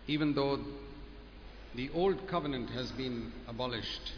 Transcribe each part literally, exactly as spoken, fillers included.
even though the old covenant has been abolished.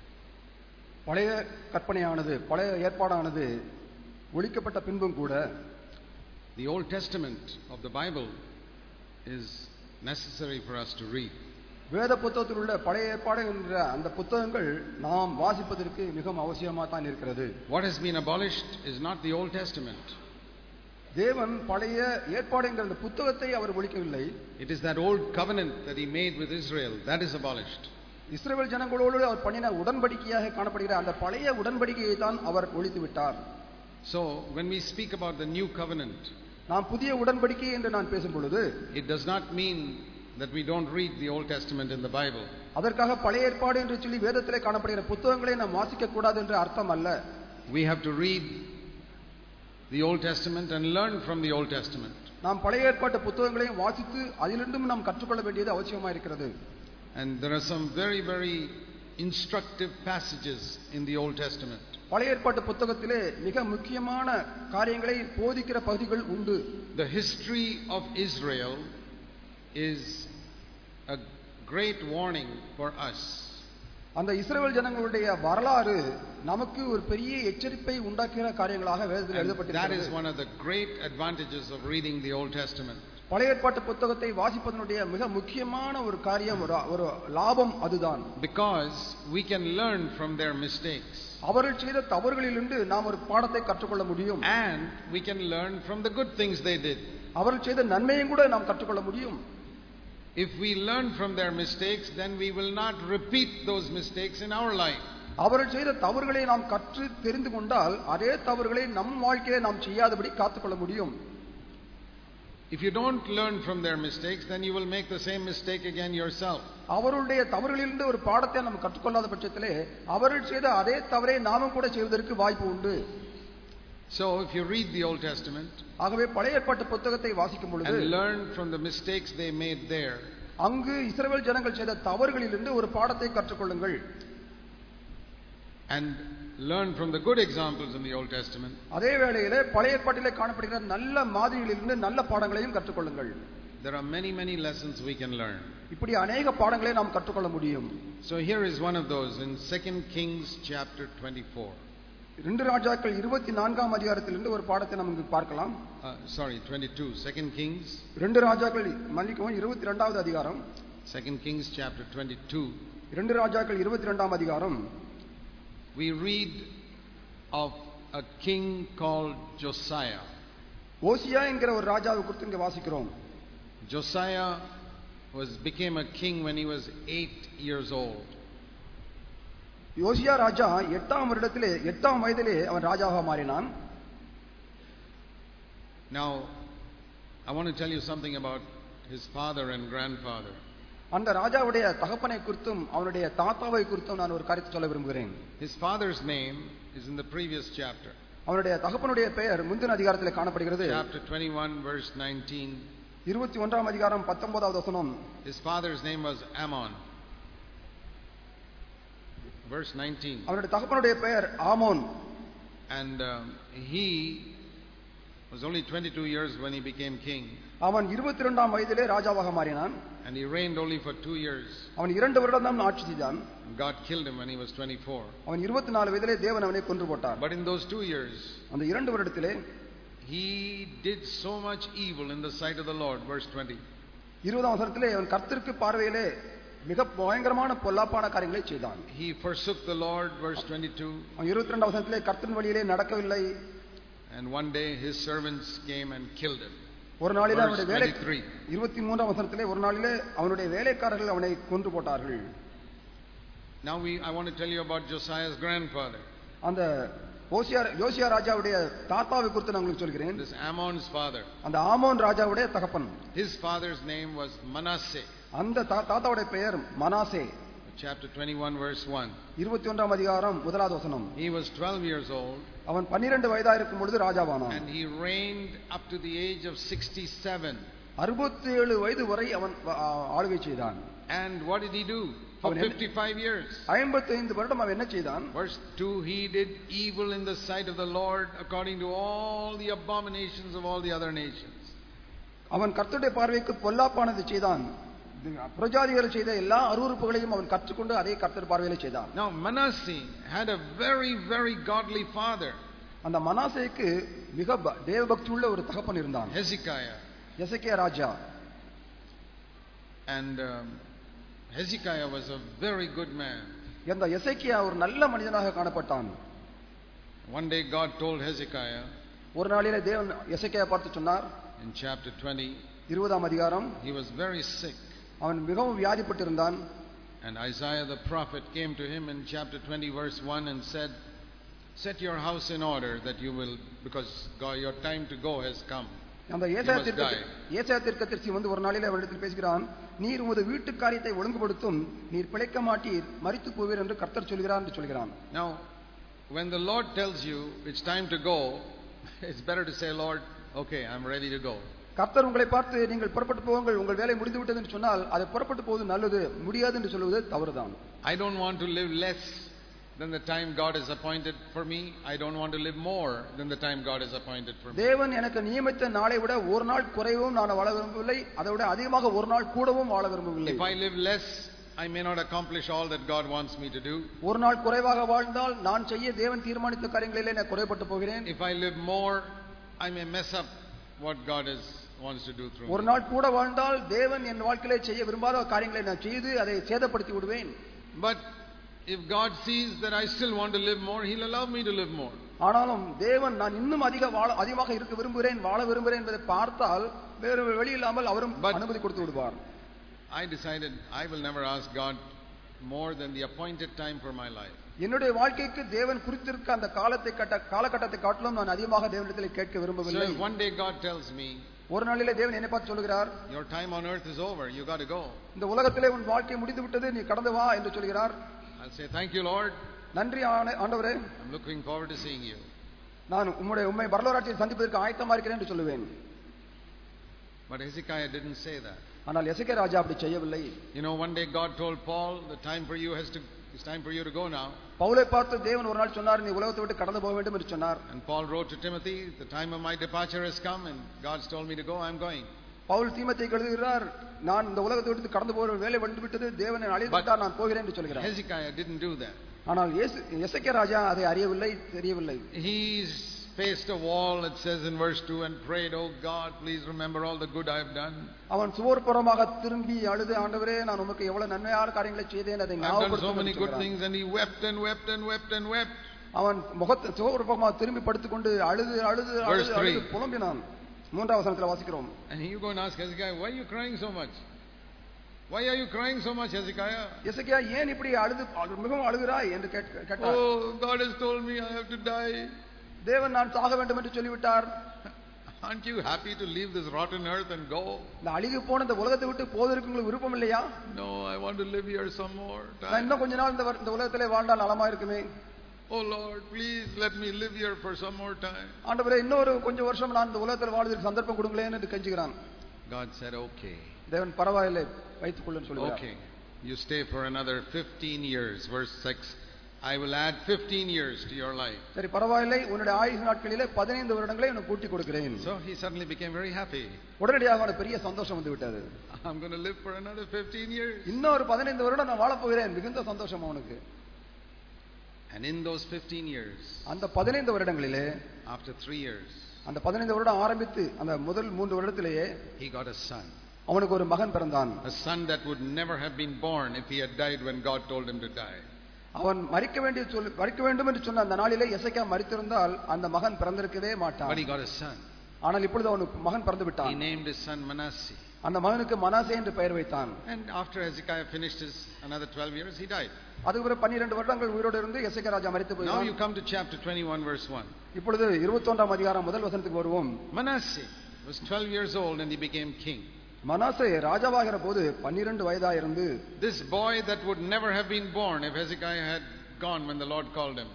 பழைய கற்பனையானது பழைய ஏற்பாடானது ஒழிக்கப்பட்ட பின்பும் கூட the Old Testament of the Bible is necessary for us to read. வேத புத்தகத்தில் உள்ள பழைய ஏற்பாடு என்ற அந்த புத்தகங்கள் நாம் வாசிப்பதற்கு மிகவும் அவசியமாக தான் இருக்கிறது. What has been abolished is not the Old Testament. தேவன் பழைய ஏற்பாடு என்கிற அந்த புத்தகத்தை அவர் ஒழிக்கவில்லை. It is that old covenant that he made with Israel that is abolished. இஸ்ரவேல் ஜனங்களோடு அவர் பண்ணின உடன்படிக்கையாக காணப்படுகிற அந்த பழைய உடன்படிக்கையை தான் அவர் ஒழித்து விட்டார். So when we speak about the new covenant, நாம் புதிய உடன்படிக்கை என்று நான் பேசும் பொழுது it does not mean that we don't read the Old Testament in the Bible. அதற்காக பழைய ஏற்பாடு என்று சொல்லி வேதத்திலே காணப்படுகிற புத்தகங்களை நாம் வாசிக்க கூடாது என்று அர்த்தம் அல்ல. We have to read the Old Testament and learn from the Old Testament. நாம் பழைய ஏற்பாட்டு புத்தகங்களையும் வாசித்து அதிலிருந்தும் நாம் கற்றுக்கொள்ள வேண்டியது அவசியமாக இருக்கிறது. And there are some very very instructive passages in the Old Testament. பழைய ஏற்பாட்டு புத்தகத்திலே மிக முக்கியமான காரியங்களை போதிக்கிற பகுதிகள் உண்டு. The history of Israel is a great warning for us. அந்த இஸ்ரவேல் ஜனங்களுடைய வரலாறு நமக்கு ஒரு பெரிய எச்சரிப்பை உண்டாக்குகிற காரியங்களாக வேதத்தில் எழுதப்பட்டிருக்கிறது. That is one of the great advantages of reading the Old Testament. பழைய ஏற்பாட்டு புத்தகத்தை வாசிப்பதனுடைய மிக முக்கியமான ஒரு காரியம் ஒரு லாபம் அதுதான். Because we can learn from their mistakes. அவர்கள் செய்த தவறுகளிலிருந்து நாம் ஒரு பாடத்தை கற்றுக்கொள்ள முடியும். And we can learn from the good things they did. அவர்கள் செய்த நன்மையும் கூட நாம் கற்றுக்கொள்ள முடியும். If we learn from their mistakes, then we will not repeat those mistakes in our life. அவர்கள் செய்த தவறுகளை நாம் கற்று தெரிந்து கொண்டால் அதே தவறுகளை நம் வாழ்க்கையிலே நாம் செய்யாதபடி காத்துக்கொள்ள முடியும். If you don't learn from their mistakes, then you will make the same mistake again yourself. அவர்களுடைய தவறுகளிலிருந்து ஒரு பாடத்தை நாம் கற்றுக்கொள்ளாத பட்சத்திலே அவர்கள் செய்த அதே தவறை நாமும் கூட செய்வதற்கு வாய்ப்பு உண்டு. So if you read the Old Testament ஆகவே பழைய ஏற்பாட்டு புத்தகத்தை வாசிக்கும் பொழுது and learn from the mistakes they made there, அங்கு இஸ்ரவேல் ஜனங்கள் செய்த தவறுகளிலிருந்து ஒரு பாடத்தை கற்றுக்கொள்ளுங்கள். And learn from the good examples in the Old Testament. அதே வேளையிலே பழைய ஏற்பாட்டிலே காணப்படுகிற நல்ல மாதிரிகளிலிருந்து நல்ல பாடங்களையும் கற்றுக்கொள்ளுங்கள். There are many many lessons we can learn. இப்படி अनेक பாடங்களை நாம் கற்றுக்கொள்ள முடியும். So here is one of those in Second Kings chapter twenty-four. இரண்டு ராஜாக்கள் இருபத்தி நான்காம் அதிகாரத்திலிருந்து ஒரு பாடத்தை நாம் இங்கு பார்க்கலாம். Uh, sorry, twenty-two. Second Kings. இரண்டு ராஜாக்கள் மன்னிக்கவும் இருபத்தி இரண்டாவது அதிகாரம். Second Kings chapter twenty-two. இரண்டு ராஜாக்கள் இருபத்தி இரண்டாம் அதிகாரம். We read of a king called Josiah. ஓசியா என்கிற ஒரு ராஜாவை குறித்து இங்கே வாசிக்கிறோம். Josiah was became a king when he was eight years old. யோசியா ராஜா எட்டாம் வருடத்திலே எட்டாம் வயதிலே அவன் ராஜாவாக மாறினான். Now I want to tell you something about his father and grandfather. அந்த ராஜாவுடைய தகப்பனை குறித்தும் அவனுடைய தாத்தாவை குறித்தும் நான் ஒரு கருத்து சொல்ல விரும்புகிறேன். His father's name is in the previous chapter. அவனுடைய தகப்பனுடைய பெயர் முந்தின அதிகாரத்திலே காணப்படுகிறது. Chapter twenty-one verse nineteen. இருபத்தி ஒன்றாம் அதிகாரம் பத்தொன்பதாவது வசனம். His father's name was Ammon. Verse nineteen. அவனுடைய தகப்பனுடைய பெயர் ஆமோன். And um, he was only twenty-two years when he became king. அவன் இருபத்தி இரண்டாம் வயதிலே ராஜாவாக மாறினான். And he reigned only for two years. அவன் இரண்டு வருடம் தான் ஆட்சி செய்தான். God killed him when he was twenty-four. அவன் இருபத்தி நான்கு வயதிலே தேவன் அவனை கொன்று போட்டார். But in those two years, அந்த இரண்டு வருடத்திலே he did so much evil in the sight of the Lord. Verse twenty. இருபதாம் வசனத்திலே அவன் கர்த்தருக்கு பார்வையிலே மிக பயங்கரமான பொல்லாப்பான காரியங்களை செய்தான். He forsook the Lord. Verse twenty-two. அவன் இருபத்தி இரண்டாம் வசனத்திலே கர்த்தரின் வழியிலே நடக்கவில்லை. And one day his servants came and killed him. ஒரு நாளிலே அவனுடைய வேலை இருபத்தி மூன்றாம் வசனத்திலே ஒரு நாளிலே அவனுடைய வேலைக்காரர்கள் அவனை கொன்று போட்டார்கள். Now we I want to tell you about Josiah's grandfather. அந்த ஓசியா யோசியா ராஜாவுடைய தாத்தாவை குறித்து நான் உங்களுக்கு சொல்கிறேன். This Ammon's father. அந்த ஆமோன் ராஜாவுடைய தகப்பன். His father's name was Manasseh. அந்த தாத்தாவுடைய பெயர் Manasseh. Chapter twenty-one verse one. இருபத்தி ஒன்றாம் அதிகாரம் முதலாவது வசனம். He was twelve years old. அவன் பன்னிரண்டு வயதா இருக்கும் பொழுது ராஜாவானான். And he reigned up to the age of sixty-seven. அறுபத்தி ஏழு வயது வரை அவன் ஆளுகை செய்தான். And what did he do for fifty-five years? ஐம்பத்தி ஐந்து வருடம் அவன் என்ன செய்தான்? Verse two, he did evil in the sight of the Lord according to all the abominations of all the other nations. அவன் கர்த்தருடைய பார்வைக்கு பொல்லாப்பானது செய்தான். புரஜாதிகள் செய்த எல்லா அருவருப்புகளையும் அவன் கற்றுக்கொண்டு அதே கர்த்தர் பார்வையிலே செய்தான். Now Manasseh had a very very godly father. அந்த மனாசேக்கு மிக தேவபக்தி உள்ள ஒரு தகப்பன் இருந்தான், Hezekiah. Hezekiah Raja. And um, Hezekiah was a very good man. இந்த எசேக்கியா ஒரு நல்ல மனிதனாக காணப்பட்டான். One day God told Hezekiah, ஒரு நாளிலே தேவன் எசேக்கியா பார்த்து சொன்னார், in chapter twenty, இருபதாம் அதிகாரம், he was very sick. அவன் மிகவும் வியாதிப்பட்டிருந்தான். And Isaiah the prophet came to him in chapter twenty verse one and said, set your house in order that you will, because God, your time to go has come. அந்த ஏசாயா தீர்க்கதரிசி வந்து ஒரு நாளிலே அவரிடத்தில் பேசுகிறான், நீர் உமது வீட்டு காரியத்தை ஒழுங்குபடுத்தும், நீர் பிழைக்க மாட்டீர், மரித்து போவீர் என்று கர்த்தர் சொல்கிறார் என்று சொல்கிறான். Now when the Lord tells you it's time to go, it's better to say, Lord, okay, I'm ready to go. கர்த்தர் உங்களை பார்த்து நீங்கள் புறப்பட்டு போங்கள், உங்கள் வேலை முடிந்து விட்டது என்று சொன்னால் அதை புறப்பட்டு போவது நல்லது, முடியாது என்று சொல்வது தவறுதான். I don't want to live less than the time God has appointed for me. I don't want to live more than the time God has appointed for me. தேவன் எனக்கு நியமித்த நாளை விட ஒரு நாள் குறைவும் நான் வாழ விரும்பவில்லை, அதை விட அதிகமாக ஒரு நாள் கூடவும் வாழ விரும்பவில்லை. If I live less, I may not accomplish all that God wants me to do. ஒரு நாள் குறைவாக வாழ்ந்தால் நான் செய்ய தேவன் தீர்மானித்த காரியங்களிலே நான் குறைபட்டு போகிறேன். If I live more, I may mess up what God is wants to do through me. ஒரு நாள் கூட வாழ்ந்தால் தேவன் என் வாழ்க்கையிலே செய்ய விரும்பாத காரியங்களை நான் செய்து அதை சேதப்படுத்தி விடுவேன். But if God sees that I still want to live more, he'll allow me to live more. ஆனாலும் தேவன் நான் இன்னும் அதிக வாழ அதிகமாக இருக்க விரும்புகிறேன், வாழ விரும்புகிறேன் என்பதை பார்த்தால் வேறு வழி இல்லாமல் அவரும் அனுமதி கொடுத்து விடுவார். I decided I will never ask God more than the appointed time for my life. என்னுடைய வாழ்க்கைக்கு தேவன் குறித்திருக்க அந்த காலத்தை கட்ட காலகட்டத்தை காட்டிலும் நான் அதிகமாக தேவனிடத்தில் கேட்க விரும்பவில்லை. So one day God tells me, ஒரு நாளிலே தேவன் என்னை பார்த்து சொல்கிறார், your time on earth is over, you got to go. இந்த உலகத்திலே உன் வாழ்க்கை முடிந்து விட்டது, நீ கடந்து வா என்று சொல்கிறார். I'll say, thank you Lord, நன்றி ஆண்டவரே, I'm looking forward to seeing you. நான் உம்முடைய உம்மை பரலோகத்தில் சந்திப்பதற்கு ஆயத்தமா இருக்கிறேன் என்று சொல்லுவேன். But Hezekiah didn't say that. ஆனால் எசேக்கியா ராஜா அப்படி செய்யவில்லை. You know, one day God told Paul, the time for you has to it's time for you to go now. பவுலை பார்த்து தேவன் ஒரு நாள் சொன்னார், நீ உலகத்தை விட்டு கடந்து போக வேண்டும் என்று சொன்னார். And Paul wrote to Timothy, the time of my departure has come and God's told me to go, I'm going. Pavul தீமோத்தேயுக்கு எழுதுகிறார், நான் இந்த உலகத்தை விட்டு கடந்து போகிற வேலை வந்து விட்டது, தேவன் என்னை அழைத்து விட்டார், நான் போகிறேன் என்று சொல்கிறார். Hezekiah didn't do that. ஆனால் எசேக்கியா ராஜா அதை அறியவில்லை, தெரியவில்லை. He's faced a wall, it says in verse two, and prayed, oh God, please remember all the good I've done. அவன் சுவர்புறமாக திரும்பி அழுது, ஆண்டவரே நான் உமக்கு எவ்வளவு நன்மையான காரியங்களை செய்தேன் அதை ஞாபகப்படுத்தும். I've done so many good things, and he wept and wept and wept and wept. அவன் முகத்தை சுவர்புறமாக திரும்பி படுத்துக்கொண்டு அழுது அழுது அழுது புலம்பினான். மூன்றாவது வசனத்தில் வாசிக்கிறோம். And you go and ask Hezekiah, why are you crying so much? Why are you crying so much, Hezekiah? எசேக்கியா ஏன் இப்படி அழுது மிகவும் அழுகிறாய் என்று கேட்டார். Oh, God has told me I have to die. தேவன் நான் சாக வேண்டும் என்று சொல்லிவிட்டார். Aren't you happy to leave this rotten earth and go? இந்த அழிவு போன இந்த உலகத்தை விட்டு போவதற்கு உங்களுக்கு விருப்பம் இல்லையா? No, I want to live here some more time. நான் இன்னும் கொஞ்ச நாள் இந்த உலகத்திலே வாழ்ந்தால் நலமா இருக்குமே. Oh Lord, please let me live here for some more time. ஆண்டவரே இன்னொரு கொஞ்சம் வருஷம் நான் இந்த உலகத்தில் வாழ்வதற்கு சந்தர்ப்பம் கொடுங்களேன் என்று கெஞ்சுகிறான். God said, okay. தேவன் பரவாயில்லை, வைத்துக் கொள்ளுன்னு சொல்கிறார். Okay, you stay for another fifteen years. Verse six, I will add fifteen years to your life. சரி பரவாயில்லை, உன்னுடைய ஆயுசு நாட்களிலே பதினைந்து வருடங்களை உனக்கு கூட்டி கொடுக்கிறேன். So he suddenly became very happy. உடனடியாக அவனுக்கு பெரிய சந்தோஷம் வந்து விட்டது. I'm going to live for another fifteen years. இன்னொரு பதினைந்து வருடம் நான் வாழப் போகிறேன், மிகுந்த சந்தோஷம் அவனுக்கு. And in those fifteen years, அந்த பதினைந்து வருடங்களிலே, after three years, அந்த பதினைந்து வருடம் ஆரம்பித்து அந்த முதல் மூன்று வருடத்திலேயே he got a son. அவனுக்கு ஒரு மகன் பிறந்தான். A son that would never have been born if he had died when God told him to die. அவன் மரிக்க வேண்டிய சொல்லி மரிக்க வேண்டும் என்று சொன்ன அந்த நாளிலே எசேக்கியா மரித்திருந்தால் அந்த மகன் பிறந்திருக்கவே மாட்டான். But he got a son. ஆனால் இப்பொழுது அவனுக்கு மகன் பிறந்து விட்டான். He named his son Manasseh. அந்த மகனுக்கு மனாசே என்று பெயர் வைத்தான். And after Hezekiah finished his another twelve years, he died. அதுக்கு பிறகு பன்னிரண்டு வருடங்கள் உயிரோடு இருந்து எசேக்கியா ராஜா மரித்து போனான். Now you come to chapter twenty-one verse one. இப்பொழுது இருபத்தொன்றாம் அதிகாரம் முதல் வசனத்துக்கு வருவோம். Manasseh was twelve years old and he became king. Manasseh ராஜாவாகிற போது பன்னிரண்டு வயதா இருந்து, this boy that would never have been born if Hezekiah had gone when the Lord called him.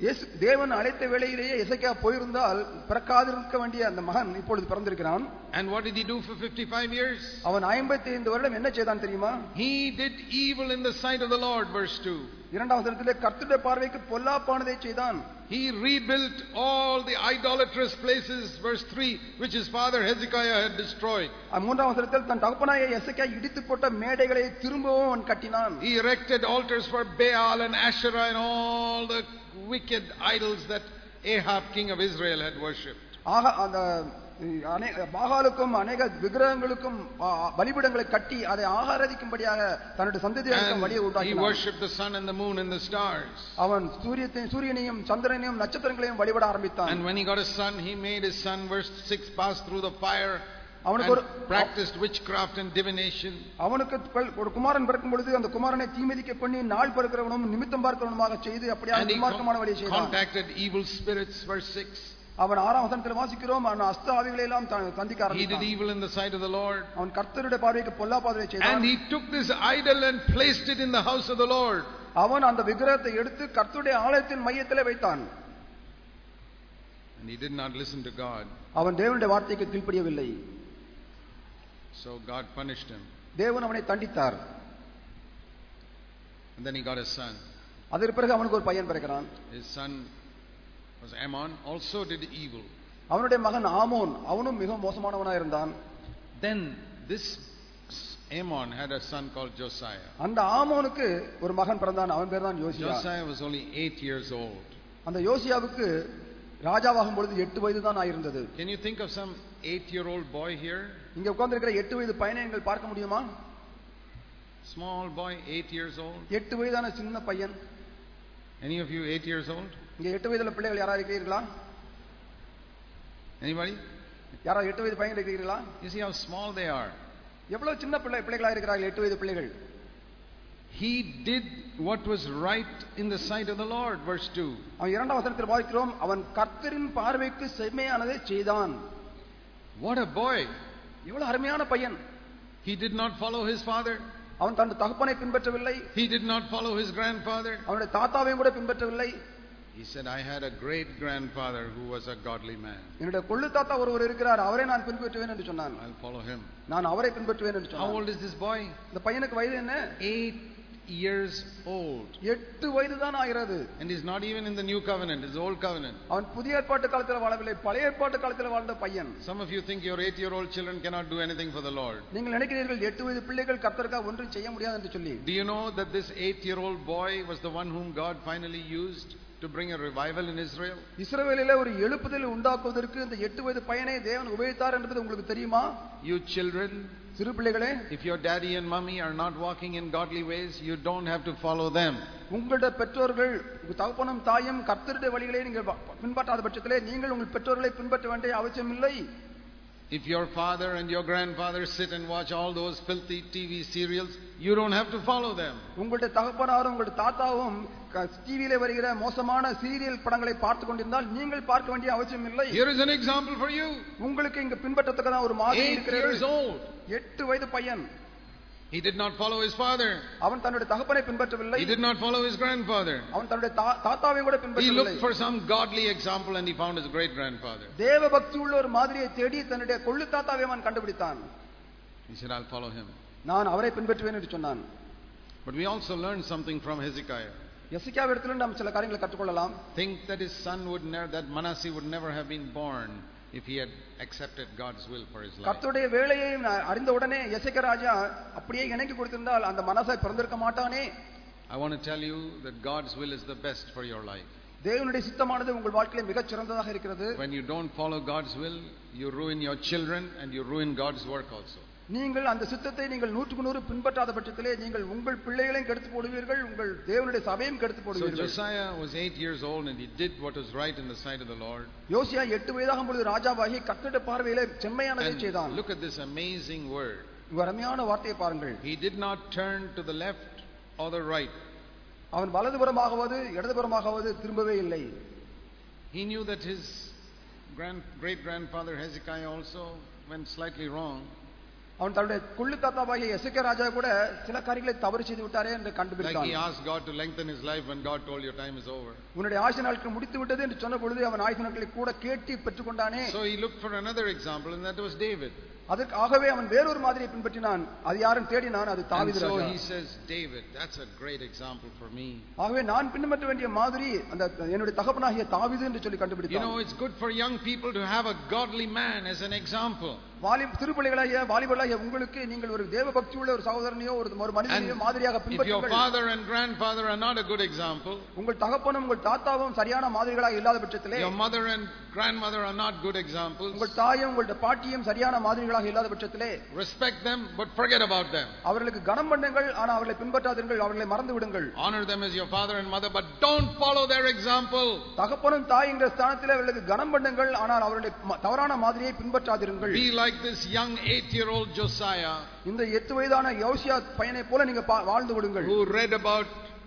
இயேசு தேவன் அழைத்த வேளையிலேயே எசேக்கியா போயிருந்தால் பிறக்காதிருக்க வேண்டிய அந்த மகன் இப்பொழுது பிறந்திருக்கிறான். And what did he do for fifty-five years? அவன் ஐம்பத்தி ஐந்து வருடம் என்ன செய்தான் தெரியுமா? He did evil in the sight of the Lord, verse two. இரண்டாம் வசனத்திலே கர்த்தருடைய பார்வைக்கு பொல்லாப்பானதை செய்தான். He rebuilt all the idolatrous places, verse three, which his father Hezekiah had destroyed. மூன்றாம் வசனத்தில் தன் தகப்பனாகிய எசேக்கியா இடித்து போட்ட மேடைகளை திரும்பவும் அவன் கட்டினான். He erected altars for Baal and Asherah and all the wicked idols that Ahab, king of Israel, had worshipped. ஆக அந்த பாகாலுக்கும் அநேக விக்கிரகங்களுக்கும் பலிபீடங்களை கட்டி அதை ஆராதிக்கும்படியாக தன்னுடைய சந்ததியாருக்கு வழியை உண்டாக்கினான். He worshipped the sun and the moon and the stars. அவன் சூரியத்தையும் சூரியனையும் சந்திரனையும் நட்சத்திரங்களையும் வழிபட ஆரம்பித்தான். And when he got a son, he made his son, verse six, pass through the fire அவனுக்கு ஒரு practiced witchcraft and divination. அவனுக்கு ஒரு குமாரன் பிறக்கும் பொழுது அந்த குமாரனை தீமிதிக்க பண்ணி நாள் பிறக்கிறவனும் நிமித்தம் பார்க்கிறவனுமாக செய்து அப்படியே துன்மார்க்கமான வழியை செய்தான். Contacted evil spirits, verse six. அவன் ஆறாம் வசனத்தில் வாசிக்கிறோம், அவன் அஸ்த ஆவிகளை எல்லாம் சந்திக்க ஆரம்பித்தான். He did evil in the sight of the Lord. அவன் கர்த்தருடைய பார்வைக்கு பொல்லாப்பானதை செய்தான். And he took this idol and placed it in the house of the Lord. அவன் அந்த விக்கிரகத்தை எடுத்து கர்த்தருடைய ஆலயத்தின் மையத்திலே வைத்தான். And he did not listen to God. அவன் தேவனுடைய வார்த்தைக்கு கீழ்ப்படியவில்லை. So God punished him. தேவன் அவனை தண்டித்தார். And then he got a son. அதற்கு பிறகு அவனுக்கு ஒரு பையன் பிறக்கிறான். His son was Ammon, also did evil. அவனுடைய மகன் ஆமோன், அவனும் மிக மோசமானவனாக இருந்தான். Then this Ammon had a son called Josiah. அந்த ஆமோனுக்கு ஒரு மகன் பிறந்தான், அவன் பேர் தான் யோசியா. Josiah was only eight years old. அந்த யோசியாவுக்கு ராஜாவாகும் பொழுது எட்டு வயது தான் ஆயிருந்தது. Can you think of some eight-year-old boy here? இங்க உட்கார்ந்து இருக்கிற எட்டு வயது பையனை நீங்கள் பார்க்க முடியுமா? Small boy, eight years old. எட்டு வயதான சின்ன பையன். Any of you eight years old? இங்க எட்டு வயதுல பிள்ளைகள் யாராவது இருக்கிறீர்களா? Anybody? யாராவது எட்டு வயது பையன் இருக்கிறீர்களா? You see how small they are. எவ்வளவு சின்ன பிள்ளை பிள்ளைகளா இருக்கிறார்கள் எட்டு வயது பிள்ளைகள். He did what was right in the sight of the Lord, verse two. அவன் இரண்டாம் வசனத்தில் வாசிக்கிறோம், அவன் கர்த்தரின் பார்வைக்கு செம்மையானதை செய்தான். What a boy! எவ்வளவு அருமையான பையன். He did not follow his father. அவன் தன் தகப்பனை பின்பற்றவில்லை. He did not follow his grandfather. அவனுடைய தாத்தாவையும் கூட பின்பற்றவில்லை. He said, I had a great grandfather who was a godly man. என்னுடைய கொள்ளு தாத்தா ஒருவர் இருக்கிறார், அவரை நான் பின்பற்றுவேன் என்று சொன்னான். I'll follow him. நான் அவரை பின்பற்றுவேன் என்று சொன்னான். How old is this boy? இந்த பையனுக்கு வயது என்ன? Eight years old. எட்டு வயது தான் ஆகிறது. And he's not even in the new covenant, it's the old covenant. அவன் புதிய ஏற்பாட்டு காலத்தில் வாழவில்லை, பழைய ஏற்பாட்டு காலத்தில் வாழ்ந்த பையன். Some of you think your eight-year-old children cannot do anything for the Lord. நீங்கள் நினைக்கிறீர்கள் எட்டு வயது பிள்ளைகள் கர்த்தருக்காக ஒன்றும் செய்ய முடியாது என்று சொல்லி. Do you know that this eight-year-old boy was the one whom God finally used to bring a revival in Israel? இஸ்ரவேலிலே ஒரு எழுப்புதலை உண்டாக்குவதற்கு இந்த எட்டு வயது பையனை தேவன் உபயோகித்தார் என்பது உங்களுக்கு தெரியுமா? You children, சிறு பிள்ளைகளே, if your daddy and mommy are not walking in godly ways, you don't have to follow them. உங்களுடைய பெற்றோர்கள் தகப்பனும் தாயும் கர்த்தருடைய வழிகளை நீங்கள் பின்பற்றாத பட்சத்திலே நீங்கள் உங்கள் பெற்றோர்களை பின்பற்ற வேண்டிய அவசியம் இல்லை. If your father and your grandfather sit and watch all those filthy T V serials, you don't have to follow them. உங்களுடைய தகப்பனாரும் உங்களுடைய தாத்தாவும் டிவியிலே வருகிற மோசமான சீரியல் படங்களை பார்த்து கொண்டிருந்தால் நீங்கள் பார்க்க வேண்டிய அவசியம் இல்லை. Here is an example for you. உங்களுக்கு இங்க பின்பற்றத்தக்கதான் ஒரு மாதிரி இருக்கிறது. Eight years old. எட்டு வயது பையன். He did not follow his father. அவன் தன்னுடைய தகப்பனை பின்பற்றவில்லை. He did not follow his grandfather. அவன் தன்னுடைய தாத்தாவை கூட பின்பற்றவில்லை. He looked for some godly example and he found his great grandfather. தேவ பக்தி உள்ள ஒரு மாதிரியை தேடி தன்னுடைய கொள்ளு தாத்தாவை அவன் கண்டுபிடித்தான். He said, I'll follow him. நான் அவரை பின்பற்றுவேன் என்று சொன்னான். But we also learned something from Hezekiah. எசேக்கியாவிடத்தில் நாம் சில காரியங்களை கற்றுக்கொள்ளலாம். Think that his son would never, that Manasseh would never have been born if he had accepted God's will for his life. கர்த்தருடைய வேலையை அறிந்த உடனே எசேக்கியா ராஜா அப்படியே இணங்கி கொடுத்திருந்தால் அந்த மனாசே பிறந்திருக்க மாட்டானே. I want to tell you that God's will is the best for your life. தேவனுடைய சித்தமானது உங்கள் வாழ்க்கையில மிகச் சிறந்ததாக இருக்கிறது. When you don't follow God's will, you ruin your children and you ruin God's work also. நீங்கள் அந்த சித்தத்தை நீங்கள் நூற்றுக்கு நூறு பின்பற்றாத பட்சத்திலே நீங்கள் உங்கள் பிள்ளைகளையும் கெடுத்து போடுவீர்கள், உங்கள் தேவனுடைய சபையையும் கெடுத்து போடுவீர்கள். So Josiah was eight years old and he did what was right in the sight of the Lord. யோசியா எட்டு வயதாகும் பொழுது ராஜாவாகி கர்த்தருடைய பார்வையிலே செம்மையானதை செய்தான். Look at this amazing word. இந்த அருமையான வார்த்தையை பாருங்கள். He did not turn to the left or the right. அவன் வலதுபுறமாகவது இடதுபுறமாகவது திரும்பவே இல்லை. He knew that his grand great grandfather Hezekiah also went slightly wrong. அவன் தன்னுடைய கொள்ளு தாத்தாவாகிய எசேக்கியா ராஜா கூட சில காரியங்களை தவறு செய்து விட்டாரே என்று கண்டுபிடித்தான். Like he asked God to lengthen his life when God told your time is over. உன்னுடைய ஆயுசு நாட்கள் முடித்து விட்டது என்று சொன்ன பொழுது அவன் ஆயுசு நாட்களை கூட கேட்டு பெற்றுக்கொண்டானே. So he looked for another example and that was David. அதற்காகவே அவன் வேறொரு மாதிரியை பின்பற்றினான். அது யாரும் தேடினான், அது தாவீது ராஜா. So he says, David, that's a great example for me. ஆகவே நான் பின்பற்ற வேண்டிய மாதிரி அந்த என்னுடைய தகப்பனாகிய தாவீது என்று சொல்லி கண்டுபிடித்தான். You know, it's good for young people to have a godly man as an example. Vaali திருப்பிள்ளைகளாகிய வாலிபர்களாகிய உங்களுக்கு நீங்கள் ஒரு தேவ பக்தி உள்ள ஒரு சகோதரனையோ ஒரு ஒரு மனிதனையோ மாதிரியாக பின்பற்றுங்கள். If your father and grandfather are not a good example, உங்கள் தகப்பனும் உங்கள் தாத்தாவும் சரியான மாதிரிகளாக இல்லாத பட்சத்திலே, your mother and grandmother are not good examples, உங்கள் தாயும் உங்கள் பாட்டியும் சரியான மாதிரிகளாக இல்லாத பட்சத்திலே, respect them but forget about them. அவர்களுக்கு கனம் பண்ணுங்கள், ஆனால் அவர்களை பின்பற்றாதீர்கள், அவர்களை மறந்து விடுங்கள். Honor them as your father and mother but don't follow their example. தகப்பனும் தாய் என்ற ஸ்தானத்திலே அவர்களுக்கு கனம் பண்ணுங்கள், ஆனால் அவர்களுடைய தவறான மாதிரியை பின்பற்றாதீர்கள். Be like this young eight-year-old Josiah, இந்த எட்டு வயதான யோசியா பையனை போல நீங்க வாழ்ந்து விடுங்கள். who read about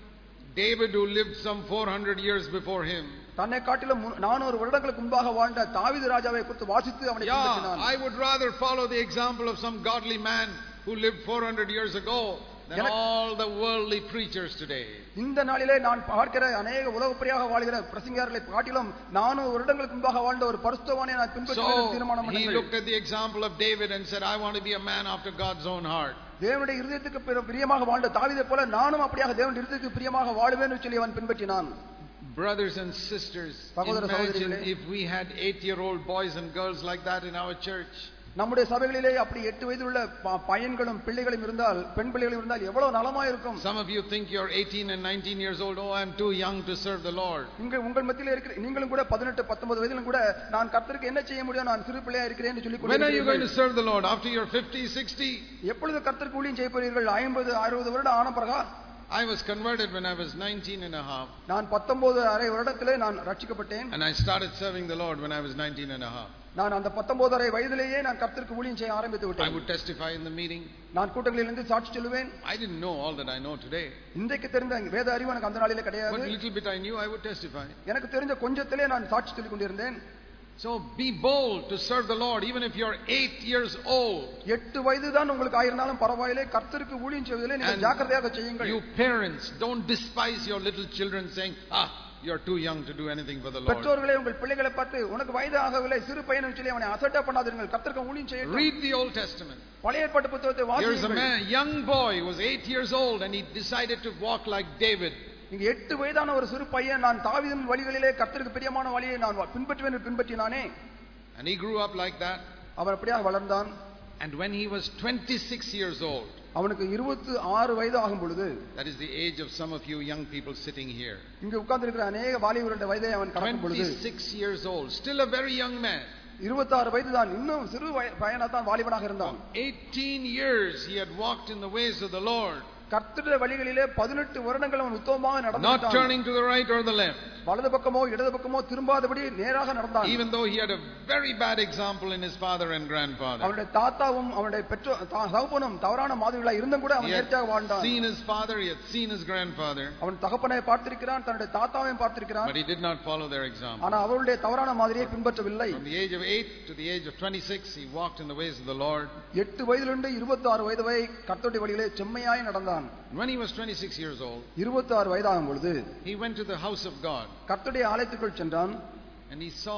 David who lived some four hundred years before him. தன்னை காட்டிலும் நானூறு வருடங்களுக்கு முன்பாக வாழ்ந்த தாவீது ராஜாவை குறித்து வாசித்து அவனை பின்பற்றினான். I would rather follow the example of some godly man who lived four hundred years ago than all the worldly preachers today. இந்த நாளிலே நான் பார்க்கிற अनेक உலகப்பிரியாக வாழ்கிற பிரசங்கியார்களை காட்டிலும் நானூறு வருடங்களுக்கு முன்பாக வாழ்ந்த ஒரு பரிசுத்தவானை நான் பின்பற்றுவேன் தீர்மானம் பண்ணேன். He looked at the example of David and said, I want to be a man after God's own heart. தேவனுடைய இருதயத்துக்கு பிரியமாக வாழ்ந்த தாவீதை போல நானும் அப்படியாக தேவனுடைய இருதயத்துக்கு பிரியமாக வாழ்வேன் என்று சொல்லி அவன் பின்பற்றினான். Brothers and sisters, imagine if we had eight-year-old boys and girls like that in our church. நம்முடைய சபைகளிலே அப்படி எட்டு வயது உள்ள பையன்களும் பிள்ளைகளும் இருந்தால், பெண் பிள்ளைகளும் இருந்தால் எவ்வளவு நலமா இருக்கும். Some of you think you're eighteen and nineteen years old. Oh, I'm too young to serve the Lord. இங்க உங்கள் மத்தியிலே இருக்கிற நீங்களும் கூட பதினெட்டு பத்தொன்பது வயதிலும் கூட நான் கர்த்தருக்கு என்ன செய்ய முடியும், நான் சிறு பிள்ளையா இருக்கிறேன் என்று சொல்லி When are you going to serve the Lord? After you're fifty, sixty? எப்பொழுது கர்த்தருக்கு ஊழியம் செய்ய போறீர்கள்? ஐம்பது அறுபது வருடம் ஆன பிறகு. I was converted when I was nineteen and a half. நான் பத்தொன்பது அரை வருடத்திலே நான் ரட்சிக்கப்பட்டேன். And I started serving the Lord when I was nineteen and a half. நான் அந்த பத்தொன்பது அரை வயதிலேயே நான் கர்த்தருக்கு ஊழியம் செய்ய ஆரம்பித்து விட்டேன். I would testify in the meeting. நான் கூட்டங்களிலிருந்து சாட்சி சொல்லுவேன். I didn't know all that I know today. இன்றைக்கு தெரிந்த வேத அறிவு எனக்கு அந்த நாளிலே கிடையாது. But little bit I knew, I would testify. எனக்கு தெரிஞ்ச கொஞ்சத்திலே நான் சாட்சி சொல்லிக் கொண்டிருந்தேன். So be bold to serve the Lord even if you're eight years old. எட்டு வயது தான் உங்களுக்கு ஆயிருந்தாலும் பரவாயில்லை, கர்த்தருக்கு ஊழியம் செய்வதிலே நீங்கள் ஜாக்கிரதையாக செய்யுங்கள். You parents, don't despise your little children saying, ah, you're too young to do anything for the Lord. பெற்றோர்களே உங்கள் பிள்ளைகளை பார்த்து உனக்கு வயது ஆகவில்லை சிறு பையன் சொல்லி அவனை அசட்டா பண்ணாதீர்கள், கர்த்தருக்கு ஊழியம் செய்யட்டும். Read the Old Testament. பழைய ஏற்பாட்டு புத்தகத்தை வாசியுங்கள். Here's a man, young boy was eight years old and he decided to walk like David. இங்க எட்டு வயதான ஒரு சிறு பையன் நான் தாவீதின் வழிகளிலே கர்த்தருக்கு பிரியமான வழியை நான் பின்பற்றுவேன் பின்பற்றினானே. And he grew up like that. அவன் அப்படியே வளர்ந்தான். And when he was twenty-six years old, அவனுக்கு இருபத்தி ஆறு வயது ஆகும் பொழுது, that is the age of some of you young people sitting here, இங்க உட்கார்ந்து இருக்கிற अनेक வாலிபர்களுடைய வயதை அவன் கடக்கும் பொழுது, twenty-six years old, still a very young man, இருபத்தி ஆறு வயது தான், இன்னும் சிறு பையனா தான் வாலிபனாக இருந்தான். eighteen years he had walked in the ways of the Lord, கர்த்தருடைய வழிகளிலே பதினெட்டு வருடங்கள் அவன் உத்தமமாக நடந்தான். not turning to the right or the left, வலது பக்கமோ இடது பக்கமோ திரும்பாதபடி நேராக நடந்தான். even though he had a very bad example in his father and grandfather. அவனுடைய தாத்தாவும் அவனுடைய பெற்றோர் தகப்பனும் தவறான மாதிரிகளாக இருந்தும் கூட அவன் நேர்த்தியாக வாழ்ந்தான். He had seen his father, he had seen his grandfather, அவன் தகப்பனை பார்த்திருக்கிறான், தன்னுடைய தாத்தாவையும் பார்த்திருக்கிறான். but he did not follow their example. ஆனா அவருடைய தவறான மாதிரியை பின்பற்றவில்லை. From the age of eight to the age of twenty-six he walked in the ways of the Lord. எட்டு வயதிலிருந்து இருபத்தி ஆறு வயது வரை கர்த்தருடைய வழியிலே செம்மையாய் நடந்தான். When he was twenty-six years old, இருபத்தி ஆறு வயதாகும் பொழுது he went to the house of God. கர்த்தருடைய ஆலயத்துக்குள் சென்றான். And he saw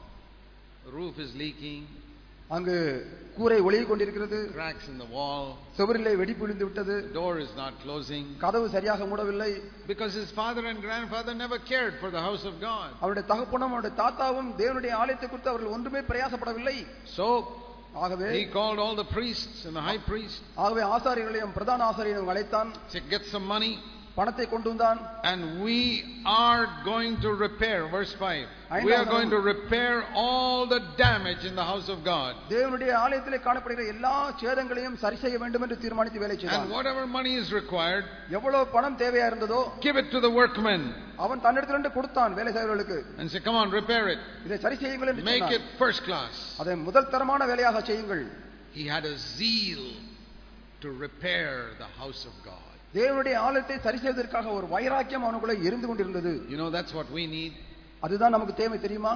the roof is leaking, அங்கு கூரை ஒளியிக் கொண்டிருக்கிறது, cracks in the wall, சுவரிலே வெடிப்பு விழுந்து விட்டது, the door is not closing, கதவு சரியாக மூடவில்லை. because his father and grandfather never cared for the house of God. அவருடைய தகப்பனும் அவருடைய தாத்தாவும் தேவனுடைய ஆலயத்தை குறித்து அவர்கள் ஒன்றுமே பிரயாசப்படவில்லை. So ஆகவே he called all the priests and the high priest. ஆகவே ஆசாரியர்களையும் பிரதான ஆசாரியரையும் அழைத்தான். Said, get some money. பணத்தை கொண்டு வந்தான். And we are going to repair, verse five, we are going to repair all the damage in the house of God. தேவனுடைய ஆலயத்திலே காணப்படுகிற எல்லா சேதங்களையும் சரி செய்ய வேண்டும் என்று தீர்மானித்து வேலை செய்தான். And whatever money is required, எவ்வளவு பணம் தேவையா இருந்ததோ give it to the workmen. அவன் தன்னிடத்திலிருந்து கொடுத்தான் வேலை செய்கிறவர்களுக்கு. And say, come on, repair it. இதை சரி செய்யுங்கள் என்று சொன்னான். Make it first class. அதை முதல் தரமான வேலையாக செய்யுங்கள். He had a zeal to repair the house of God. தேவனுடைய ஆலயத்தை சரி செய்வதற்காக ஒரு வைராக்கியம் அவனுக்குள்ள எரிந்து கொண்டிருந்தது. You know, that's what we need. அதுதான் நமக்கு தேவை தெரியுமா?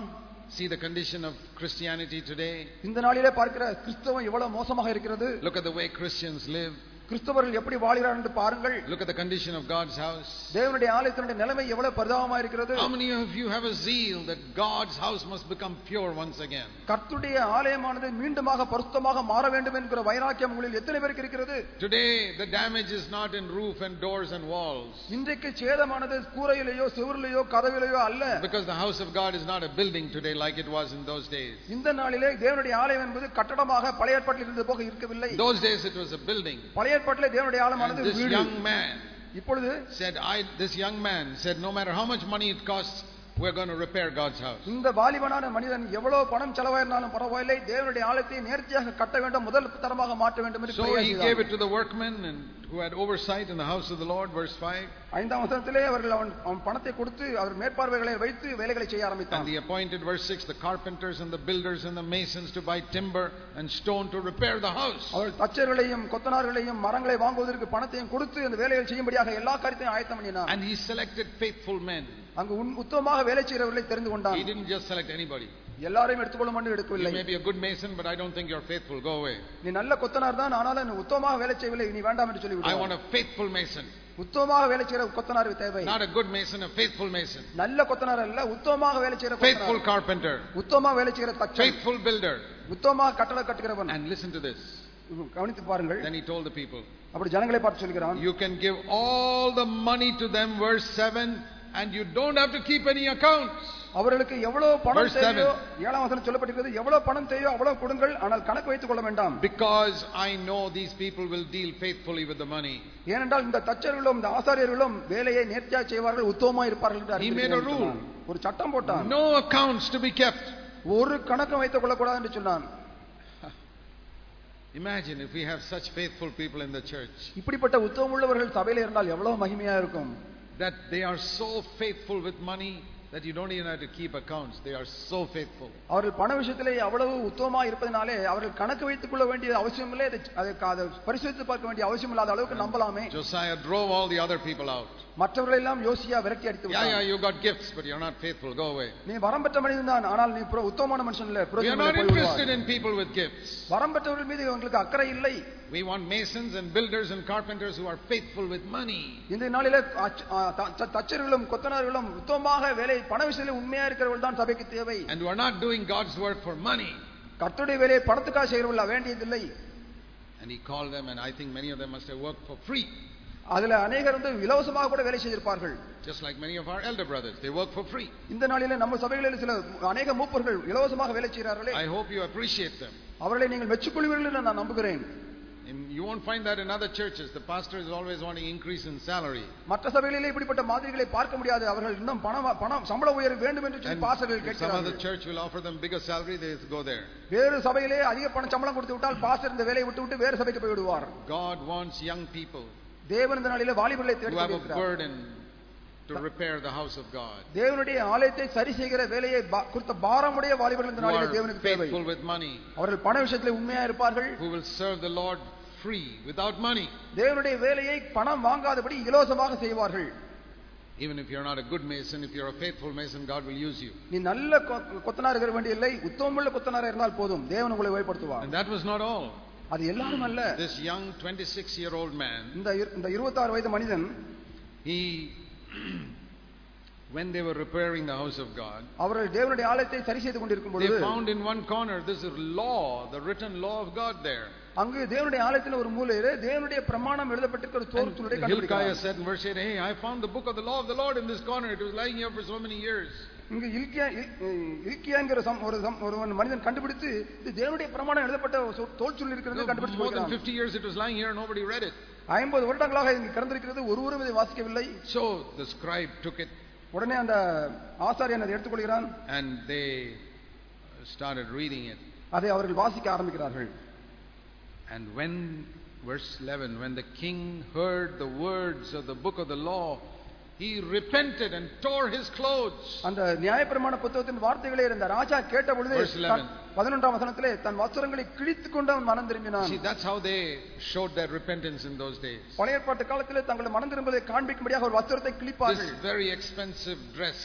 See the condition of Christianity today. இந்த நாளிலே பார்க்கிற கிறிஸ்தவம் எவ்வளவு மோசமாக இருக்கிறது. Look at the way Christians live. கிறிஸ்தவர்கள் எப்படி வாழ்கிறார்கள் என்று பாருங்கள். Look at the condition of God's house. தேவனுடைய ஆலயத்தினுடைய நிலைமை எவ்வளவு பரிதாபமாக இருக்கிறது. How many of you have a zeal that God's house must become pure once again? கர்த்தருடைய ஆலயமானது மீண்டுமாக பரிசுத்தமாக மாற வேண்டும் என்கிற வைராக்கியம் உங்களில் எத்தனை பேருக்கு இருக்கிறது? Today the damage is not in roof and doors and walls. இன்றைக்கு சேதமானது கூரையிலேயோ சுவரிலேயோ கதவிலேயோ அல்ல. Because the house of God is not a building today like it was in those days. இந்த நாளிலே தேவனுடைய ஆலயம் என்பது கட்டடமாக பழைய ஏற்பாட்டில் இருந்தது போக இருக்கவில்லை. Those days it was a building. பழைய ஏற்பாட்டிலே தேவனுடைய ஆலயமானது And this வீடு. young man இப்பொழுது said I this young man said no matter how much money it costs we're going to repair God's house. இந்த வாலிபனான மனிதன் எவ்வளவு பணம் செலவாயிருந்தாலும் பரவாயில்லை தேவனுடைய ஆலயத்தை நேர்த்தியாக கட்ட வேண்டும் முதல் தரமாக மாற்ற வேண்டும் என்று So he gave it to the workmen and who had oversight in the house of the Lord. Verse five. ஐந்தாம் வசனத்திலே அவர்கள் அவன் அவன் பணத்தை கொடுத்து அவர் மேற்பார்வைகளை வைத்து வேலைகளை செய்ய ஆரம்பித்தார். And the appointed verse six the carpenters and the builders and the masons to buy timber and stone to repair the house. அவர்கள் தச்சர்களையும் கொத்தனார்களையும் மரங்களை வாங்குவதற்கு பணத்தையும் கொடுத்து அந்த வேலைகளை செய்யும்படியாக எல்லா காரியத்தையும் ஆயத்தம் பண்ணினார். And he selected faithful men. அங்கு உத்தமமாக வேலை செய்கிறவர்களை தெரிந்து கொண்டார். He didn't just select anybody. எல்லாரையும் எடுத்துக்கொள்ள மட்டும் எடுக்கவில்லை. You may be a good mason but I don't think you're faithful. Go away. நீ நல்ல கொத்தனார் தான் ஆனாலும் நீ உத்தமமாக வேலை செய்யவில்லை நீ வேண்டாம் என்று சொல்லி விட்டார். I want a faithful mason. உத்தமமாக வேலை செய்கிற கொத்தனார் தேவை. Not a good mason, a faithful mason. நல்ல கொத்தனார் அல்ல உத்தமமாக வேலை செய்கிற கொத்தனார். Faithful carpenter. உத்தமமாக வேலை செய்கிற தச்சன். Faithful builder. உத்தமமாக கட்டட கட்டுகிறவன். And listen to this. கவனித்து பாருங்கள். Then he told the people. அப்படி ஜனங்களை பார்த்து சொல்கிறான். You can give all the money to them verse seven and you don't have to keep any accounts. அவர்களுக்கு எவ்வளவு பணம் தேவையோ ஏழாம் வசனம் சொல்லப்பட்டிருக்கிறது எவ்வளவு பணம் தேவையோ அவ்வளவு கொடுங்கள் ஆனால் கணக்கு வைத்துக் கொள்ள வேண்டாம். Because I know these people will deal faithfully with the money. ஏனென்றால் இந்த தச்சர்களும் இந்த ஆசாரியர்களும் வேலையை நேர்த்தியாக செய்வார்கள் உத்தமமாக இருப்பார்கள் என்று He made a rule. ஒரு சட்டம் போட்டான். No accounts to be kept. ஒரு கணக்கு வைத்துக் கொள்ள கூடாது என்று சொன்னான். Imagine if we have such faithful people in the church. இப்படிப்பட்ட உத்தமமுள்ளவர்கள் சபையில் இருந்தால் எவ்வளவு மகிமையா இருக்கும். That they are so faithful with money that you don't even have to keep accounts. They are so faithful. அவர்கள் பண விஷயத்திலே அவ்வளவு உத்தமமாக இருப்பதனாலே அவர்கள் கணக்கு வைத்துக் கொள்ள வேண்டிய அவசியம் இல்லை. அதை பரிசோதித்து பார்க்க வேண்டிய அவசியம் இல்லாத அளவுக்கு நம்பலாமே. Josiah drove all the other people out. மற்றவர்கள் எல்லாம் யோசியா விரட்டி அடித்து விட்டார். Yeah, yeah, you got gifts but you're not faithful. Go away. நீ வரம் பெற்ற மனிதன் தான் ஆனால் நீ உத்தமமான மனுஷன் இல்ல. We are not interested in people with gifts. வரம் பெற்றவர்கள் மீது உங்களுக்கு அக்கறை இல்லை. We want masons and builders and carpenters who are faithful with money. இந்த நாளிலே தச்சர்களும் கொத்தனார்களும் உத்தமமாக வேலை பண விஷயத்தில் உண்மையா இருக்கிறவர்கள் தான் சபைக்கு தேவை. And who are not doing God's work for money. கர்த்தருடைய வேலையை பணத்துக்காக செய்கிறவர்கள் வேண்டியதில்லை. And he called them and I think many of them must have worked for free. அதுல அநேகர் வந்து இலவசமாக கூட வேலை செய்திருப்பார்கள். Just like many of our elder brothers, they work for free. இந்த நாளிலே நம்ம சபைகளில் சில அநேக மூப்பர்கள் இலவசமாக வேலை செய்கிறார்களே. I hope you appreciate them. அவர்களை நீங்கள் மெச்சுக்கொள்வீர்கள் என்று நான் நம்புகிறேன். You won't find that in other churches. The pastor is always wanting increase in salary. மற்ற சபைகளிலே இப்படிப்பட்ட மாதிரிகளை பார்க்க முடியாது. அவர்கள் இன்னும் பணம் பணம் சம்பள உயர்வு வேண்டும் என்று சொல்லி பாஸ்டர்கள் கேட்கிறார்கள். Some other church will offer them bigger salary, they go there. வேறு சபையிலே அதிக பணம் சம்பளம் கொடுத்து விட்டால் பாஸ்டர் இந்த வேலையை விட்டு விட்டு வேறு சபைக்கு போய் விடுவார். God wants young people. தேவன் இந்த நாளிலே வாலிபர்களை தேடி வருகிறார். வருகிறார். Who have a burden to repair the house of God. தேவனுடைய ஆலயத்தை சரி செய்கிற வேலையை குறித்த பாரமுடைய வாலிபர்கள் இந்த நாளிலே தேவனுக்கு தேவை. Faithful with money. அவர்கள் பண விஷயத்திலே உண்மையா இருப்பார்கள். Who will serve the Lord free without money. தேவனுடைய வேலையை பணம் வாங்காதபடி இலவசமாக செய்வார்கள். Even if you're not a good mason, if you're a faithful mason, God will use you. நீ நல்ல கொத்தனார் இருக்க வேண்டியதில்லை, உத்தமமுள்ள கொத்தனார் இருந்தால் போதும், தேவன் உங்களை உயர்த்துவார். And that was not all. அது எல்லாரும் அல்ல. This young twenty-six year old man, இந்த இந்த இருபத்தாறு வயது மனிதன், he when they were repairing the house of God, அவர்கள் தேவனுடைய ஆலயத்தை சரி செய்து கொண்டிருக்கும் பொழுது, they found in one corner this law, the written law of God there. அங்கு தேவனுடைய ஆலயத்தில் ஒரு மூலையிலே தேவனுடைய பிரமாணம் எழுதப்பட்டிருக்கிற ஒரு தோர்த்துளை கண்டுபிடித்தார். Hilkiah said in verse eight, hey, I found the book of the law of the Lord in this corner. It was lying here for so many years. இங்கு இல்கியா இல்கியாங்கிற ஒரு ஒரு மனிதன் கண்டுபிடித்து இது தேவனுடைய பிரமாணம் எழுதப்பட்ட தோல்சுள் இருக்கிறது கண்டுபிடித்து more than fifty years it was lying here, nobody read it. ஐம்பது வருடங்களாக இங்கு கிடந்திருக்கிறது, ஒருவரும் இதை வாசிக்கவில்லை. So the scribe took it. உடனே அந்த ஆசாரியன் அதை எடுத்துக்கொள்கிறான். And they started reading it. அதை அவர்கள் வாசிக்க ஆரம்பிக்கிறார்கள். And when verse eleven, when the king heard the words of the book of the law, he repented and tore his clothes. அந்த நியாயப்பிரமாண புத்தகத்தின் வார்த்தைகளை இந்த ராஜா கேட்ட பொழுது பதினொன்றாம் வசனத்திலே தன் வஸ்திரங்களை கிழித்துக் கொண்டு அவன் மனம் திரும்பினான். See, that's how they showed their repentance in those days. பழைய ஏற்பாட்டு காலத்திலே தங்கள் மனம் திரும்புவதை காண்பிக்கும்படியாக ஒரு வஸ்திரத்தை கிழிப்பார்கள். This very expensive dress he would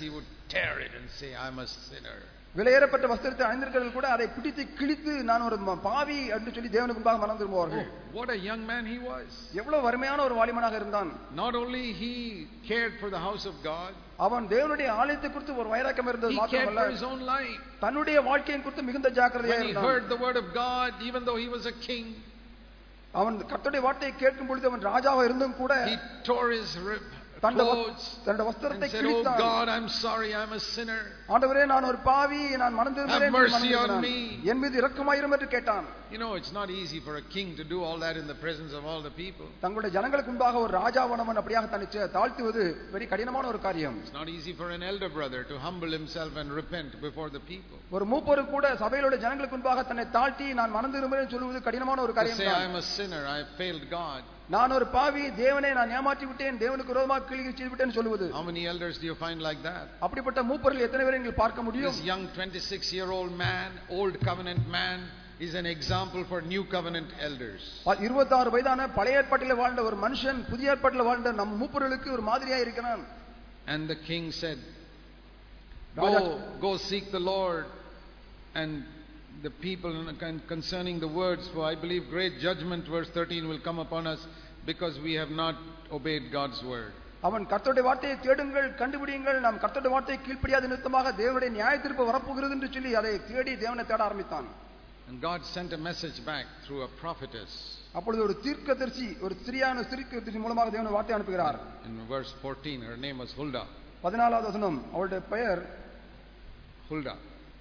tear it and say, I'm a sinner. விலையேறப்பட்ட வஸ்திரத்தை அணிந்திருக்கிறவர்கள் கூட அதை பிடித்து கிழித்து நான் ஒரு பாவி என்று சொல்லி தேவனுக்கு முன்பாக மனம் திரும்புவார்கள். What a young man he was. எவ்வளவு வறுமையான ஒரு வாலிபனாக இருந்தான். Not only he cared for the house of God, அவன் தேவனுடைய ஆலயத்தை குறித்து ஒரு வைராக்கியம் இருந்தது மாத்திரமல்ல, he cared for his own life. தன்னுடைய வாழ்க்கையை குறித்து மிகுந்த ஜாக்கிரதையாக இருந்தான். When he heard the word of God, even though he was a king, அவன் கர்த்தருடைய வார்த்தையை கேட்கும் பொழுது அவன் ராஜாவாக இருந்தும் கூட he tore his rib clothes and said, oh God, I'm sorry, I'm a sinner. ஆண்டவரே நான் ஒரு பாவி, நான் மனம் திரும்புகிறேன், have mercy on me. என் மீது இரக்கமாயிரும் என்று கேட்டான். You know, it's not easy for a king to do all that in the presence of all the people. தங்களுடைய ஜனங்களுக்கு முன்பாக ஒரு ராஜாவானவன் அப்படியாக தன்னை தாழ்த்துவது பெரிய கடினமான ஒரு காரியம். It's not easy for an elder brother to humble himself and repent before the people. ஒரு மூப்பரு கூட சபையிலுடைய ஜனங்களுக்கு முன்பாக தன்னை தாழ்த்தி நான் மனம் திரும்புகிறேன் சொல்வது கடினமான ஒரு காரியம். Say I'm a sinner, I have failed God. நான் ஒரு பாவி, தேவனை நான் ஏமாற்றி விட்டேன், தேவனுக்கு விரோதமாக கிழிச்சு செய்து விட்டேன் சொல்வது. How many elders do you find like that? அப்படிப்பட்ட மூப்பர்கள் எத்தனை பேரை நீங்கள் பார்க்க முடியும்? This young twenty-six year old man, old covenant man, is an example for new covenant elders. இருபத்தாறு வயதான பழைய ஏற்பாட்டில் வாழ்ந்த ஒரு மனுஷன் புதிய ஏற்பாட்டில் வாழ்ந்த நம் மூப்பர்களுக்கு ஒரு மாதிரியாக இருக்கிறான். And the king said, go go seek the Lord and the people concerning the words, for I believe great judgment, verse thirteen, will come upon us because we have not obeyed God's word. அவன் கர்த்தருடைய வார்த்தையை தேடுங்கள், கண்டுபிடியுங்கள், நாம் கர்த்தருடைய வார்த்தையை கீழ்ப்படியாத நிமித்தமாக தேவனுடைய நியாயத்தீர்ப்பு வரப்போகிறது என்று சொல்லி அதை தேடி தேவனை தேட ஆரம்பித்தான். And God sent a message back through a prophetess. அப்பொழுது ஒரு தீர்க்கதரிசி, ஒரு ஸ்திரியான தீர்க்கதரிசி மூலமாக தேவனுடைய வார்த்தை அனுப்புகிறார். In verse fourteen, her name was Huldah. பதினாலாவது வசனம், அவளுடைய பெயர் Huldah.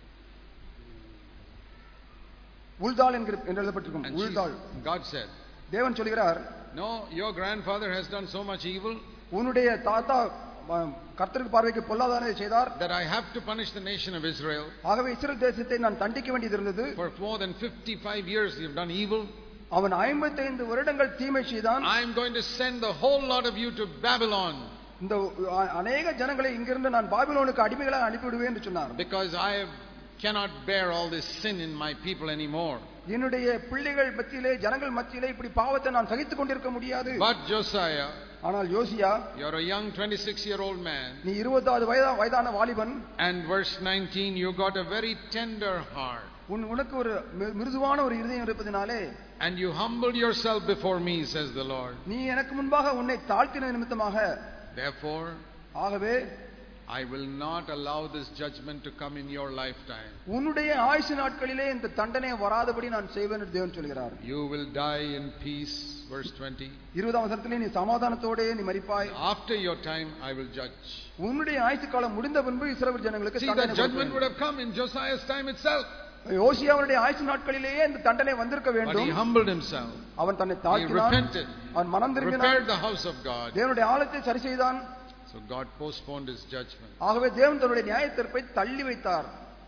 உல்தாள் என்கிற என்று எழுதப்பட்டிருக்கும். உல்தாள். God said, தேவன் சொல்கிறார், no, your grandfather has done so much evil, உன்னுடைய தாத்தா கர்த்தருக்கு பார்வைக்கு பொல்லாததை செய்தார், that I have to punish the nation of Israel. ஆகவே இஸ்ரவேல் தேசத்தை நான் தண்டிக்க வேண்டியது இருந்தது. For more than fifty-five years you have done evil. அவன் ஐம்பத்தைந்து வருடங்கள் தீமை செய்தான். I am going to send the whole lot of you to Babylon. இந்த அநேக ஜனங்களை இங்கிருந்து நான் பாபிலோனுக்கு அடிமைகளாக அனுப்பிவிடுவேன் என்று சொன்னார். Because I cannot bear all this sin in my people anymore. என்னுடைய பிள்ளைகள் மத்தியிலே ஜனங்கள் மத்தியிலே இப்படி பாவத்தை நான் சகித்துக் கொண்டிருக்க முடியாது. But Josiah, ஆனால் யோசியா, you are a young twenty-six year old man, நீ இருபத்தாறு வயதான வாலிபன், and verse nineteen, you got a very tender heart, உனக்கு ஒரு மிருதுவான ஒரு இருதயம் இருப்பதினாலே, and you humbled yourself before me, says the Lord. நீ எனக்கு முன்பாக உன்னை தாழ்த்தின நிமித்தமாக, therefore ஆகவே I will not allow this judgment to come in your lifetime. உன்னுடைய ஆயுசு நாட்களிலே இந்த தண்டனை வராதபடி நான் செய்வேன் என்று தேவன் சொல்கிறார். You will die in peace, verse twenty. இருபதாம் வசனத்திலே நீ சமாதானத்தோடே நீ மரிப்பாய். After your time I will judge. உன்னுடைய ஆயுசு காலம் முடிந்த பின்பு இஸ்ரவேல் ஜனங்களுக்கு தண்டனை. See, the judgment would have come in Josiah's time itself. யோசியாவுடைய ஆயுசு நாட்களிலேயே இந்த தண்டனை வந்திருக்க வேண்டும். But he humbled himself. அவன் தன்னை தாழ்த்தினான். He repented. அவன் மனம் திரும்பினான். Repaired the house of God. தேவனுடைய ஆலயத்தை சரி செய்தான். So God postponed his judgment. ஆகவே தேவன் தன்னுடைய நியாயத்தீர்ப்பை தள்ளி வைத்தார்.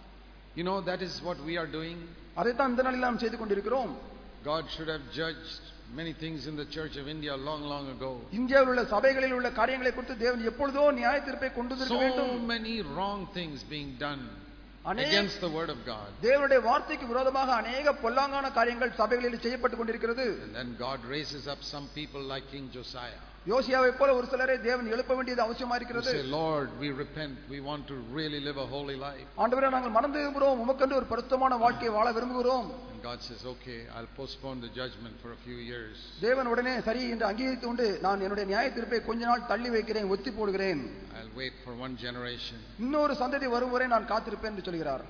You know, that is what we are doing. அதை தான் இந்த நாளில் நாம் செய்து கொண்டிருக்கிறோம். God should have judged many things in the Church of India long long ago. இந்தியாவில் உள்ள சபைகளில் உள்ள காரியங்களை குறித்து தேவன் எப்பொழுதோ நியாயத்தீர்ப்பை கொண்டு வந்திருக்க வேண்டும். So many wrong things being done against the word of God. தேவனுடைய வார்த்தைக்கு விரோதமாக अनेक பொல்லாங்கான காரியங்கள் சபைகளில் செய்யப்பட்டு கொண்டிருக்கிறது. And then God raises up some people like King Josiah. யோசியாவை போல ஒரு சிலரை தேவன் எழுப்ப வேண்டியது அவசியமா இருக்கிறது. Say, Lord, we repent. We want to really live a holy life. ஆண்டவரே நாங்கள் மனம் திரும்புகிறோம், உமக்கென்று ஒரு பரிசுத்தமான வாழ்க்கையை வாழ விரும்புகிறோம். And God says, okay, I'll postpone the judgment for a few years. தேவன் உடனே சரி என்று அங்கீகரித்து கொண்டு நான் என்னுடைய நியாயத்தீர்ப்பை கொஞ்ச நாள் தள்ளி வைக்கிறேன், ஒத்தி போடுகிறேன். I'll wait for one generation. இன்னொரு சந்ததி வரும் வரை நான் காத்திருப்பேன் என்று சொல்கிறார்.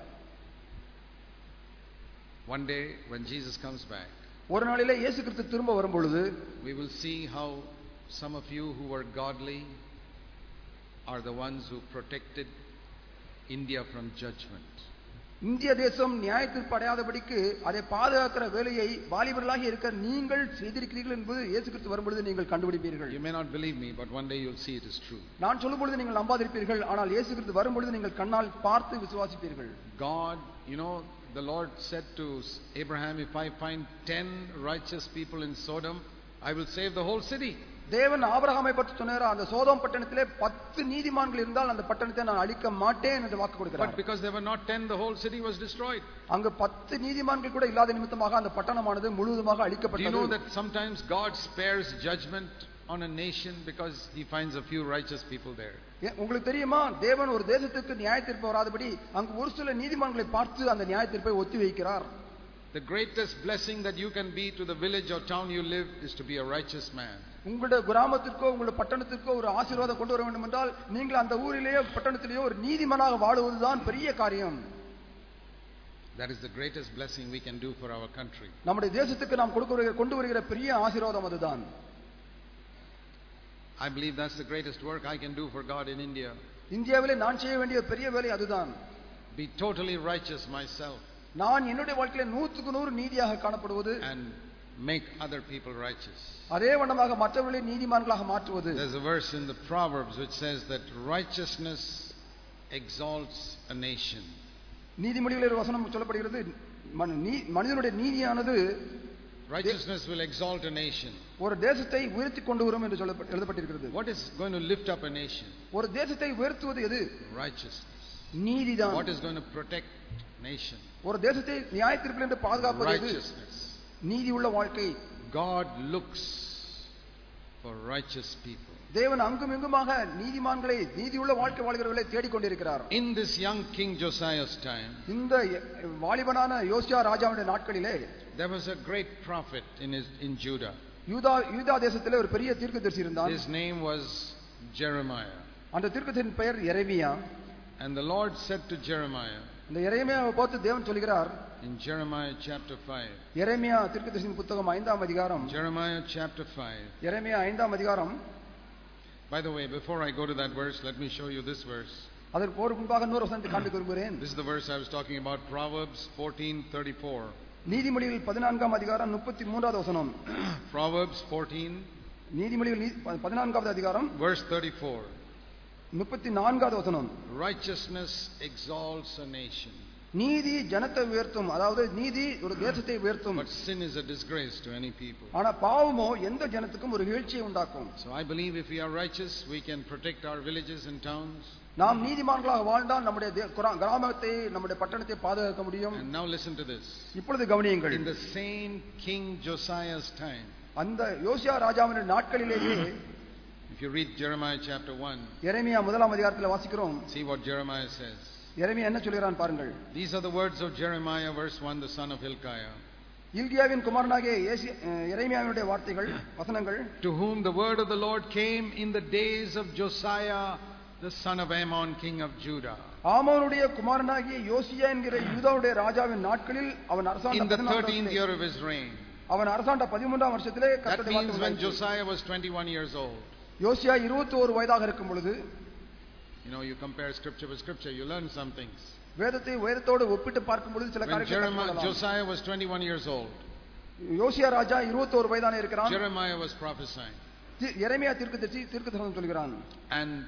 One day when Jesus comes back, ஒரு நாளிலே இயேசு கிறிஸ்து திரும்ப வரும் பொழுது, we will see how some of you who were godly are the ones who protected India from judgment. இந்திய தேசம் நியாயத்தீர்ப்பு அடையாதபடிக்கு அதை பாதுகாக்கிற வேலையை வாலிபர்களாக இருக்க நீங்கள் செய்திருக்கிறீர்கள் என்பது இயேசு கிறிஸ்து வரும்பொழுது நீங்கள் கண்டுபிடிப்பீர்கள். You may not believe me, but one day you'll see it is true. நான் சொல்லும் பொழுது நீங்கள் நம்பாதிருப்பீர்கள், ஆனால் இயேசு கிறிஸ்து வரும்பொழுது நீங்கள் கண்ணால் பார்த்து விசுவாசிப்பீர்கள். God, you know, the Lord said to Abraham, if I find ten righteous people in Sodom, I will save the whole city. தேவன் ஆபிரகாமை பற்றி சொன்னார், அந்த சோதோம் பட்டணத்திலே பத்து நீதிமான்கள் இருந்தால் அந்த பட்டணத்தை நான் அழிக்க மாட்டேன் என்று வாக்கு கொடுக்கிறார். But because there were not ten, the whole city was destroyed. அங்க பத்து நீதிமான்கள் கூட இல்லாத நிமித்தமாக அந்த பட்டணமானது முழுவதுமாக அழிக்கப்பட்டது. Do you know that sometimes God spares judgment on a nation because he finds a few righteous people there. உங்களுக்கு தெரியுமா தேவன் ஒரு தேசத்துக்கு நியாய தீர்ப்பு வராதபடி அங்கு ஒரு சில நீதிமான்களை பார்த்து அந்த நியாய தீர்ப்பை ஒத்தி வைக்கிறார். The greatest blessing that you can be to the village or town you live is to be a righteous man. உங்களுடைய கிராமத்திற்கோ உங்களுடைய பட்டணத்திற்கோ ஒரு ஆசீர்வாதம் கொண்டு வர வேண்டும் என்றால் நீங்கள் அந்த ஊரிலேயோ பட்டணத்திலேயோ ஒரு நீதிமானாக வாழுவதுதான் பெரிய காரியம். That is the greatest blessing we can do for our country. நம்முடைய தேசத்துக்கு நாம் கொடுக்க கொண்டு வருகிற பெரிய ஆசீர்வாதம் அதுதான். I believe that's the greatest work I can do for God in India. இந்தியாவிலே நான் செய்ய வேண்டிய பெரிய வேலை அதுதான். Be totally righteous myself. நான் என்னுடைய வாழ்க்கையில நூற்றுக்கு நூறு நீதியாக காணப்படுவது and make other people righteous. அதே வண்ணமாக மற்றவர்களை நீதிமான்களாக மாற்றுவது. There's a verse in the Proverbs which says that righteousness exalts a nation. நீதிமொழிகளில் ஒரு வசனம் சொல்லப்படுகிறது மனிதனுடைய நீதியானது righteousness will exalt a nation. ஒரு தேசத்தை உயர்த்தி கொண்டு வரும் என்று எழுதப்பட்டிருக்கிறது. What is going to lift up a nation? ஒரு தேசத்தை உயர்த்துவது எது? Righteousness. நீதிதான். What is going to protect nation? ஒரு தேசத்தை நியாய தீர்ப்பிலிருந்து பாதுகாப்பது எது? Righteousness. நீதி உள்ள வாழ்க்கை. God looks for righteous people. தேவன் அங்கும் இங்குமாக நீதிமான்களை நீதியுள்ள வாழ்க்கை வாழ்கிறவர்களை தேடிக் கொண்டிருக்கிறார். In this young king Josiah's time, இந்த வாலிபனான யோசியா ராஜாவுடைய நாட்களிலே there was a great prophet in his in Judah. யூதா யூதா தேசத்திலே ஒரு பெரிய தீர்க்கதரிசி இருந்தார். His name was Jeremiah. அந்த தீர்க்கதரிசியின் பெயர் எரேமியா. And the Lord said to Jeremiah, இந்த எரேமியாவை பார்த்து தேவன் சொல்கிறார் in Jeremiah chapter five. எரேமியா தீர்க்கதரிசியின் புத்தகம் ஐந்தாம் அதிகாரம். Jeremiah chapter five. எரேமியா ஐந்தாம் அதிகாரம். By the way, before I go to that verse, let me show you this verse. அதற்கு போறதுக்கு முன்பாக இன்னொரு வசனத்தை காண்பிக்க விரும்புகிறேன். This is the verse I was talking about, Proverbs fourteen thirty-four. நீதிமொழிகள் பதினான்காம் அதிகாரம் முப்பத்தி மூன்றாவது வசனம். Proverbs fourteen. நீதிமொழிகள் பதினான்காவது அதிகாரம் verse thirty-four. முப்பத்தி நான்காவது வசனம். Righteousness exalts a nation. நீதி ஜனத்தை உயர்த்தும், அதாவது நீதி ஒரு தேசத்தை உயர்த்தும். But sin is a disgrace to any people. ஆனா பாவமோ எந்த ஜனத்துக்கும் ஒரு வீழ்ச்சியை உண்டாக்கும். So I believe if we are righteous, we can protect our villages and towns. நாம் நீதிமான்களாக வாழ்ந்தால் நம்முடைய கிராமத்தை நம்முடைய பட்டணத்தை பாதுகாக்க முடியும். And now listen to this. இப்பொழுது கவனியுங்கள். In the same King Josiah's time, அந்த யோசியா ராஜாவின் நாட்களிலேயே, if you read Jeremiah chapter one, எரேமியா முதலாம் அதிகாரத்தில் வாசிக்கிறோம். see what Jeremiah says. எரேமியா என்ன சொல்கிறான் பாருங்கள். These are the words of Jeremiah, verse one, the son of Hilkiah. இல்கியாவின் குமாரனாகிய எரேமியாவினுடைய வார்த்தைகள் வசனங்கள். To whom the word of the Lord came in the days of Josiah the son of Ammon, king of Judah. ஆமோனுடைய குமாரனாகிய யோசியா என்கிற யூதாவுடைய ராஜாவின் நாட்களில் அவன் அரசாண்ட in the thirteenth year of his reign. அவன் அரசாண்ட பதிமூன்றாம் வருஷத்திலே கர்த்தருடைய வார்த்தை. That means when Josiah was twenty-one years old. யோசியா இருபத்தி ஒரு வயதாக இருக்கும் பொழுது, you know, you compare scripture with scripture, you learn some things. வேதத்தை வேதத்தோடு ஒப்பிட்டு பார்க்கும் பொழுது சில காரியங்களை கற்றுக்கொள்ளலாம். Josiah was twenty-one years old. யோசியா ராஜா இருபத்தி ஒரு வயதான இருக்கிறான். Jeremiah was prophesying. எரேமியா தீர்க்கதரிசி தீர்க்கதரிசனம் சொல்கிறான். And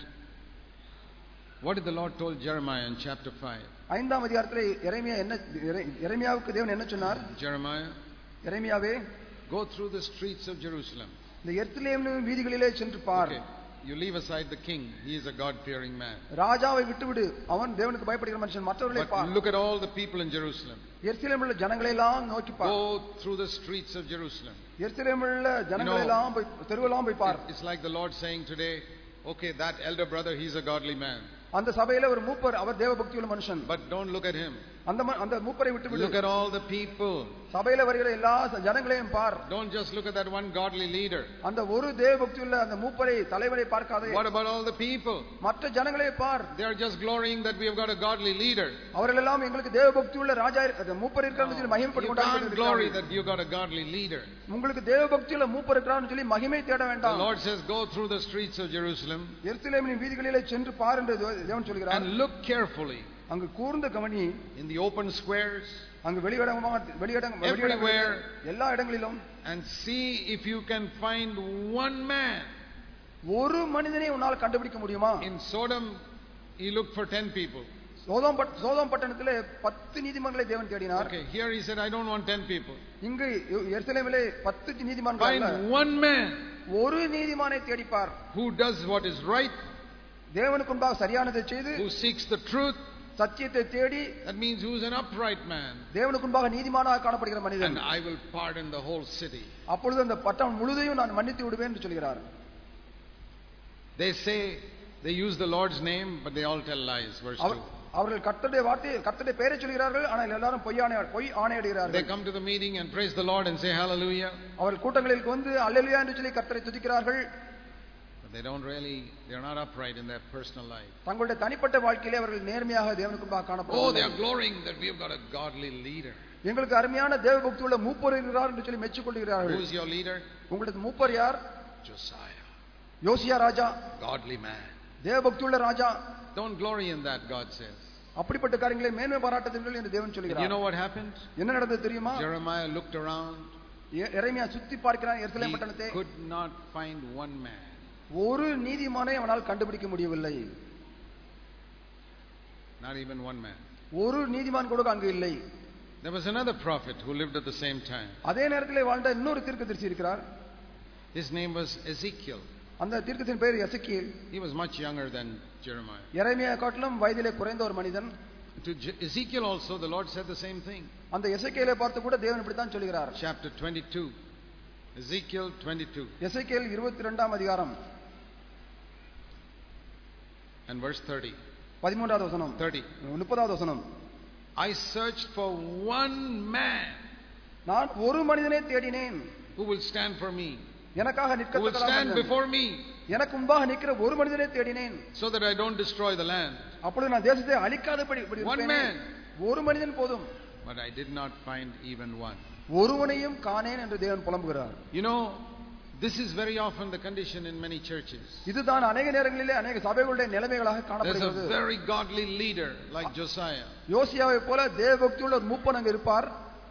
what did the Lord told Jeremiah in chapter five? ஐந்தாம் அதிகாரத்திலே எரேமியா என்ன எரேமியாவுக்கு தேவன் என்ன சொன்னார்? Jeremiah, எரேமியாவே, go through the streets of Jerusalem. இந்த எருசலேம் வீதிகளிலே சென்று பார். Okay. You leave aside the king. He is a God-fearing man. ராஜாவை விட்டுவிடு, அவன் தேவனுக்கு பயப்படுகிற மனுஷன். மற்றவர்களை பார். But look at all the people in Jerusalem. எருசலேமில் உள்ள ஜனங்களை எல்லாம் நோக்கி பார். Go through the streets of Jerusalem. எருசலேமில் உள்ள ஜனங்களை எல்லாம் போய் தெருவெல்லாம் போய் பார். It's like the Lord saying today, okay, that elder brother, he's a godly man. அந்த சபையில ஒரு மூப்பர், அவர் தேவபக்தியுள்ள மனுஷன். But don't look at him. அந்த அந்த மூப்பரை விட்டு விடு. Look at all the people. சபையில வருகிற எல்லா ஜனங்களையும் பார். Don't just look at that one godly leader. அந்த ஒரு தேவபக்தியுள்ள அந்த மூப்பரை தலைவரை பார்க்காதே. What about all the people? மற்ற ஜனங்களை பார். They are just glorying that we have got a godly leader. அவர்கள் எல்லாம் எங்களுக்கு தேவபக்தியுள்ள ராஜா மூப்பர் இருக்காருன்னு சொல்லி மகிமைப்பட்டு கொண்டாடுகிறார்கள். You can't glory that you got a godly leader. உங்களுக்கு தேவபக்தியுள்ள மூப்பர் இருக்காருன்னு சொல்லி மகிமை தேட வேண்டாம். The Lord says go through the streets of Jerusalem. எருசலேமின் வீதிகளிலே சென்று பார் என்று தேவன் சொல்கிறார். And look carefully. அங்கு கூர்ந்து கவனி. In the open squares. அங்கு வெளியிடமாக வெளியிடம் everywhere. எல்லா இடங்களிலும். And see if you can find one man. ஒரு மனிதனை உன்னால் கண்டுபிடிக்க முடியுமா? In Sodom he looked for ten people. Sodom Sodom பட்டணத்திலே பத்து நீதிமான்களை தேவன் தேடினார். Okay, here he said I don't want ten people. இங்கு எருசலேமிலே பத்து நீதிமான்கள் அல்ல. Find one man. ஒரு நீதிமானை தேடிப்பார். Who does what is right. தேவனுக்கு முன்பாக சரியானதை செய்து. Who seeks the truth. சத்தியத்தை தேடி. That means who is an upright man. தேவனுக்கு முன்பாக நீதிமானாக காணப்படுகிற மனிதன். And I will pardon the whole city. அப்பொழுது அந்த பட்டணம் முழுதையும் நான் மன்னித்து விடுவேன் என்று சொல்கிறார். They say they use the Lord's name, but they all tell lies. Verse two. அவர்கள் கர்த்தருடைய வார்த்தை கர்த்தருடைய பெயரை சொல்கிறார்கள், ஆனால் எல்லாரும் பொய்யான பொய் ஆணையிடுகிறார்கள். They come to the meeting and praise the Lord and say hallelujah. அவர்கள் கூட்டங்களுக்கு வந்து அல்லேலூயா என்று சொல்லி கர்த்தரை துதிக்கிறார்கள். But they don't really, they are not upright in their personal life. தங்களுடைய தனிப்பட்ட வாழ்க்கையிலே அவர்கள் நேர்மையாக தேவனுக்கு முன்பாக காணப்படுகிறார்கள். Oh, they are glorying that we have got a godly leader. எங்களுக்கு அருமையான தேவபக்தி உள்ள மூப்பர் இருக்கிறார் என்று சொல்லி மெச்சிக் கொள்கிறார்கள். Who is your leader? உங்களுடைய மூப்பர் யார்? Josiah. யோசியா ராஜா. Godly man. தேவபக்தி உள்ள ராஜா. Don't glory in that, God says. அப்படிப்பட்ட காரியங்களை மேன்மை பாராட்டுங்கள் என்று தேவன் சொல்கிறார். You know what happened? என்ன நடந்தது தெரியுமா? Jeremiah looked around. எரேமியா சுத்தி பார்க்கிறான் எருசலேம் பட்டணத்தை. He could not find one man. ஒரு நீதிமானை அவனால் கண்டுபிடிக்க முடியவில்லை. Not even one man. ஒரு நீதிமான் கூட அங்கு இல்லை. There was another prophet who lived at the same time. அதே நேரத்திலே வாழ்ந்த இன்னொரு தீர்க்கதரிசி இருக்கிறார். His name was Ezekiel. அந்த தீர்க்கதரிசியின் பெயர் எசேக்கியேல். He was much younger than Jeremiah. எரேமியா காட்டிலும் வயதிலே குறைந்த ஒரு மனிதன். To Ezekiel also the Lord said the same thing. அந்த எசேக்கியேலை பார்த்து கூட தேவன் இப்படி தான் சொல்கிறார். Chapter twenty-two. Ezekiel twenty-two. எசேக்கியேல் இருபத்தி இரண்டாம் அதிகாரம். And verse thirty. பதிமூன்றாவது வசனம். thirty. முப்பதாவது வசனம். I searched for one man. நான் ஒரு மனிதனை தேடினேன். Who will stand for me? எனக்காக நிற்கத்தக்க Who will stand before me? எனக்கு முன்பாக நிற்கிற ஒரு மனிதனை தேடினேன். So that I don't destroy the land. அப்பொழுது நான் தேசத்தை அழிக்காதபடி இருப்பேன். One man. ஒரு மனிதன் போதும். But I did not find even one. ஒருவனையும் காணேன் என்று தேவன் புலம்புகிறார். You know, this is very often the condition in many churches. இதுதான் अनेक நேரங்களிலே अनेक சபைகளுடைய நிலைமைகளாக காணப்படுகிறது. There's a very godly leader like Josiah. யோசியாவை போல தேவபக்தியுள்ள ஒரு மூப்பன் அங்கே இருப்பார்.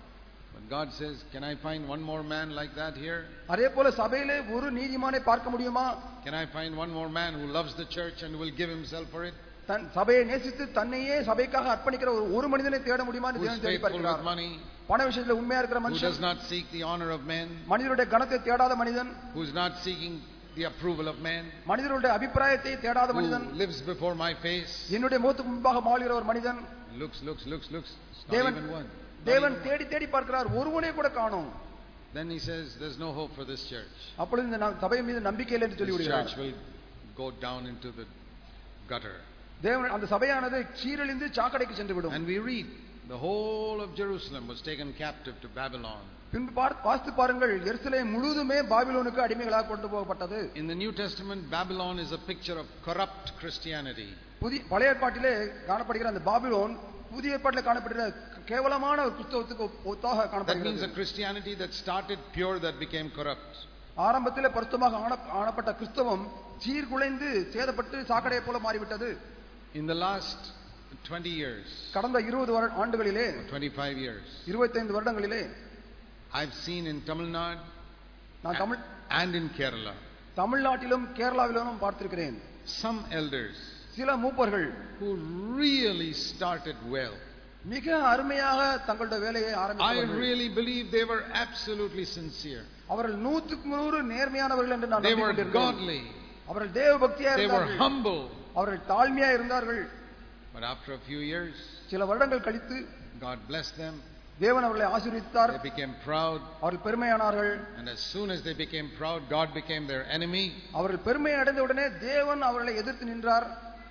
But God says, can I find one more man like that here? அதே போல சபையிலே ஒரு நீதிமானை பார்க்க முடியுமா? Can I find one more man who loves the church and will give himself for it? தன் சபையை நேசித்து தன்னையே சபைக்காக அர்ப்பணிக்கிற ஒரு ஒரு மனிதனை தேட முடியுமா என்று தேவன் தேடி பார்க்கிறார். பண விஷயத்தில் உண்மையா இருக்கிற மனுஷன். Who does not seek the honor of men. மனிதருடைய கனத்தை தேடாத மனிதன். Who is not seeking the approval of men. மனிதருடைய அபிப்பிராயத்தை தேடாத மனிதன். Who lives before my face. என்னுடைய முகத்துக்கு முன்பாக வாழ்கிற ஒரு மனிதன். Looks looks looks looks. Not even one. தேவன் தேடி தேடி பார்க்கிறார், ஒருவனே கூட காணோம். Then he says there's no hope for this church. அப்பொழுது இந்த சபை மீது நம்பிக்கை இல்லை என்று சொல்லி விடுகிறார். Church will go down into the gutter. தேவன் அந்த சபையானது சீரழிந்து சாக்கடைக்கு சென்று விடும். And we read the whole of Jerusalem was taken captive to Babylon. பின்பு வாஸ்து பாருங்கள், எருசலேம் முழுதுமே பாபிலோனுக்கு அடிமைகளாக கொண்டு போகப்பட்டது. In the New Testament, Babylon is a picture of corrupt Christianity. புதிய பழைய ஏற்பாட்டிலே காணப்படுகிற அந்த பாபிலோன் புதிய ஏற்பாட்டிலே காணப்படுகிற கேவலமான ஒரு கிறிஸ்தவத்துக்கு ஒத்தாக காணப்படுகிறது. That means a Christianity that started pure that became corrupt. ஆரம்பத்திலே பரிசுத்தமாக ஆனப்பட்ட கிறிஸ்தவம் சீர்குலைந்து சேதப்பட்டு சாக்கடையை போல மாறிவிட்டது. In the last twenty years, கடந்த இருபது ஆண்டுகளிலே, twenty-five years, இருபத்தைந்து வருடங்களிலே I've seen in Tamil Nadu நான் தமிழ் and in Kerala, தமிழ்நாட்டிலும் கேரளாவிலும் பார்த்திருக்கிறேன், some elders, சில மூப்பர்கள் who really started well. மிக அருமையாக தங்களுடைய வேலையை ஆரம்பித்தார்கள். I really believe they were absolutely sincere. அவர்கள் நூற்றுக்கு நூறு நேர்மையானவர்கள் என்று நான் நம்புகிறேன். They were godly. அவர்கள் தேவபக்தியா இருந்தார்கள். They were humble. அவர்கள் தாழ்மையா இருந்தார்கள். But after a few years, சில வருடங்கள் கழித்து God blessed them. தேவன் அவர்களை ஆசீர்வதித்தார். They became proud. அவர்கள் பெருமையானார்கள். And as soon as they became proud, God became their enemy. அவர்கள் பெருமை அடைந்த உடனே தேவன் அவர்களை எதிர்த்து நின்றார்.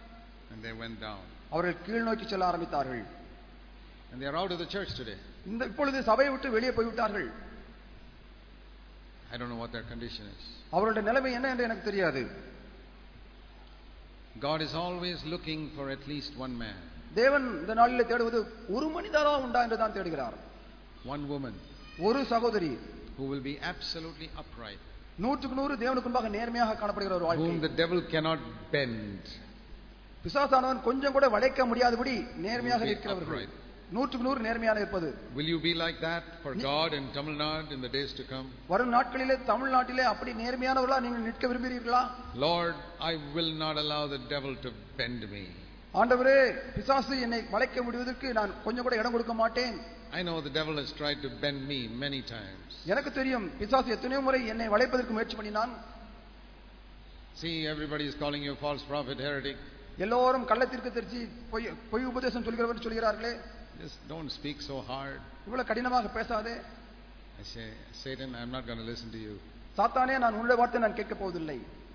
And they went down. அவர்கள் கீழ் நோக்கி செல்ல ஆரம்பித்தார்கள். And they are out of the church today. இந்த இப்பொழுது சபையை விட்டு வெளியே போய் விட்டார்கள். I don't know what their condition is. அவருடைய நிலைமை என்ன என்று எனக்கு தெரியாது. God is always looking for at least one man. தேவன் இந்த நாளிலே தேடுவது ஒரு மனிதரா உண்டா என்று தான் தேடுகிறார். One woman. ஒரு சகோதரி. Who will be absolutely upright. நூற்றுக்கு நூறு தேவனுக்கு முன்பாக நேர்மையாக காணப்படுகிற ஒரு வாழ்க்கை. Whom the devil cannot bend. பிசாசானவன் கொஞ்சம் கூட வளைக்க முடியாதபடி நேர்மையாக இருக்கிறவர்கள். நூற்றுக்கு நூறு நேர்மையாக இருப்பது. Will you be like that for God in Tamil Nadu in the days to come? வரும் நாட்களிலே தமிழ்நாட்டிலே அப்படி நேர்மையானவர்களா நீங்கள் நிற்க விரும்புகிறீர்களா? Lord, I will not allow the devil to bend me. ஆண்டவரே, பிசாசு என்னை வளைக்க முடிவதற்கு நான் கொஞ்சம் கூட இடம் கொடுக்க மாட்டேன். I know the devil has tried to bend me many times. எனக்கு தெரியும் பிசாசு எத்தனையோ முறை என்னை வளைப்பதற்கு முயற்சி பண்ணினான். See, everybody is calling you false prophet, heretic. எல்லோரும் கள்ளத்திற்கு தெரிசி பொய் பொய் உபதேசம் சொல்கிறவர் சொல்கிறார்களே. Just don't speak so hard. இவ்வளவு கடினமாக பேசாதே. I say, Satan, I'm not going to listen to you. சாத்தானே, நான் உன்னுடைய வார்த்தை நான் கேட்க போவதில்லை.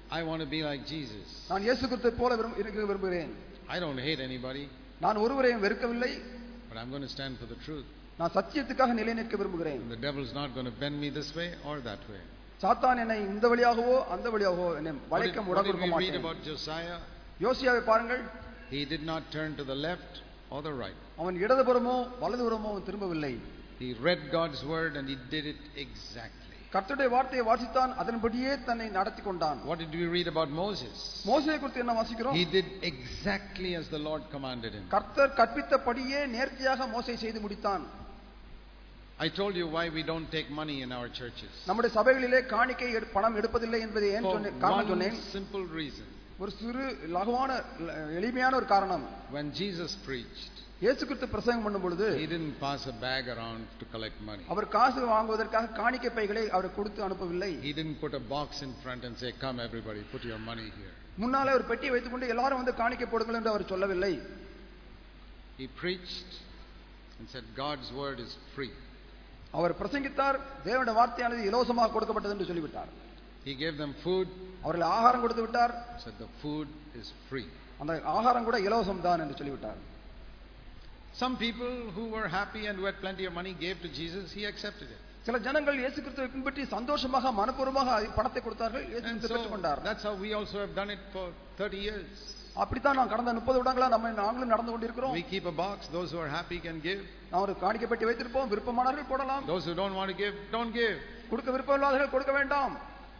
I want to be like Jesus. நான் இயேசு கிறிஸ்துவை போல இருக்க விரும்புகிறேன். I don't hate anybody. நான் ஒருவரையும் வெறுக்கவில்லை. But I'm going to stand for the truth. நான் சத்தியத்துக்காக நிலைநிற்க விரும்புகிறேன். The devil's not going to bend me this way or that way. சாத்தான் என்னை இந்த வழியாகவோ அந்த வழியாகவோ என்னை வளைக்க முட கொடுக்க மாட்டான். Read about Josiah. யோசியாவை பாருங்கள். He did not turn to the left or the right. அவன் இடதுபுறமோ வலதுபுறமோ திரும்பவில்லை. He read God's word and he did it exactly. கர்த்தருடைய வார்த்தையை வாசித்தான், அதன்படியே தன்னை நடத்தி கொண்டான். What did we read about Moses? மோசேயை குறித்து என்ன வாசிக்கிறோம்? He did exactly as the Lord commanded him. கர்த்தர் கற்பித்தபடியே நேர்த்தியாக மோசே செய்து முடித்தான். I told you why we don't take money in our churches. நம்முடைய சபைகளிலே காணிக்கை பணம் எடுப்பதில்லை என்பதை ஏன் சொன்னேன்? காரணம் சொன்னேன். Simple reason. ஒரு சிறு லகுவான எளிமையான ஒரு காரணம். When Jesus preached, இயேசு கிறிஸ்து பிரசங்கம் பண்ணும் பொழுது he didn't pass a bag around to collect money. அவர் காசு வாங்குவதற்காக காணிக்கை பைகளை அவர் கொடுத்து அனுப்பவில்லை. He didn't put a box in front and say, come everybody, put your money here. முன்னாலே ஒரு பெட்டியை வைத்துக்கொண்டு எல்லாரும் வந்து காணிக்கை போடுங்கள் என்று அவர் சொல்லவில்லை. He preached and said God's word is free. அவர் பிரசங்கித்தார், தேவனுடைய வார்த்தையானது இலவசமாக கொடுக்கப்பட்டது என்று சொல்லிவிட்டார். He gave them food. அவர்கள் ஆகாரம் கொடுத்து விட்டார். Said the food is free. அந்த ஆகாரம் கூட இலவசம் தான் என்று சொல்லிவிட்டார். Some people who were happy and who had plenty of money gave to Jesus. He accepted it. சில ஜனங்கள் இயேசு கிறிஸ்துவை பின்பற்றி சந்தோஷமாக மனப்பூர்வமாக பணத்தை கொடுத்தார்கள். இயேசு கிறிஸ்து பெற்றுக்கொண்டார். That's how we also have done it for thirty years. அப்படித்தான் நான் கடந்த முப்பது வருடங்களா நம்ம நாங்களும் நடந்து கொண்டிருக்கிறோம். We keep a box. Those who are happy can give. நான் ஒரு காணிக்கை பெட்டி வைத்திருப்போம். விருப்பமானவர்கள் போடலாம். Those who don't want to give, don't give. கொடுக்க விருப்பம் இல்லாதவர்கள் கொடுக்க வேண்டாம்.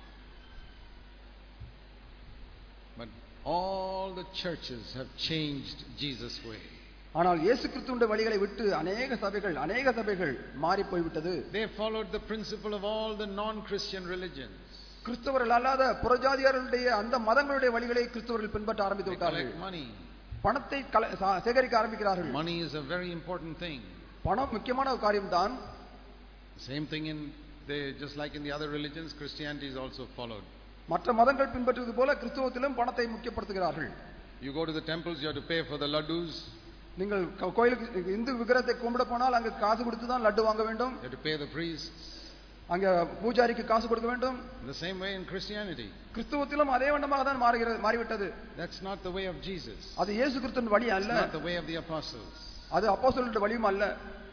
But all the churches have changed Jesus' way. ஆனால் இயேசு கிறிஸ்துவின் வழிகளை விட்டு अनेक சபைகள் अनेक சபைகள் மாறி போய் விட்டது. They followed the principle of all the non-Christian religions. கிறிஸ்தவர்கள் அல்லாத புறஜாதியாருடைய அந்த மதங்களுடைய வழிகளை கிறிஸ்தவர்கள் பின்பற்ற ஆரம்பித்து விட்டார்கள். பணத்தை சேகரிக்க ஆரம்பிக்கிறார்கள். Money is a very important thing. பணம் முக்கியமான ஒரு காரியம்தான். Same thing in they just like in the other religions, Christianity is also followed. மற்ற மதங்கள் பின்பற்றுவது போல கிறிஸ்தவத்திலும் பணத்தை முக்கியப்படுத்துகிறார்கள். You go to the temples, you have to pay for the laddus. நீங்கள் கோயிலுக்கு இந்து விக்கிரகத்தை கும்பிட போனால் அங்க காசு கொடுத்து தான் லட்டு வாங்க வேண்டும். You have to pay the priests. அங்க பூஜாரிக்கு காசு கொடுக்க வேண்டும். The same way in Christianity. கிறிஸ்தவத்திலும் அதே வண்ணமாக தான் மாறுகிறது மாறிவிட்டது. That's not the way of Jesus. அது இயேசு கிறிஸ்துவின் வழி அல்ல. It's not the way of the apostles. அது அப்போஸ்தலர்களுடைய வழியும் அல்ல.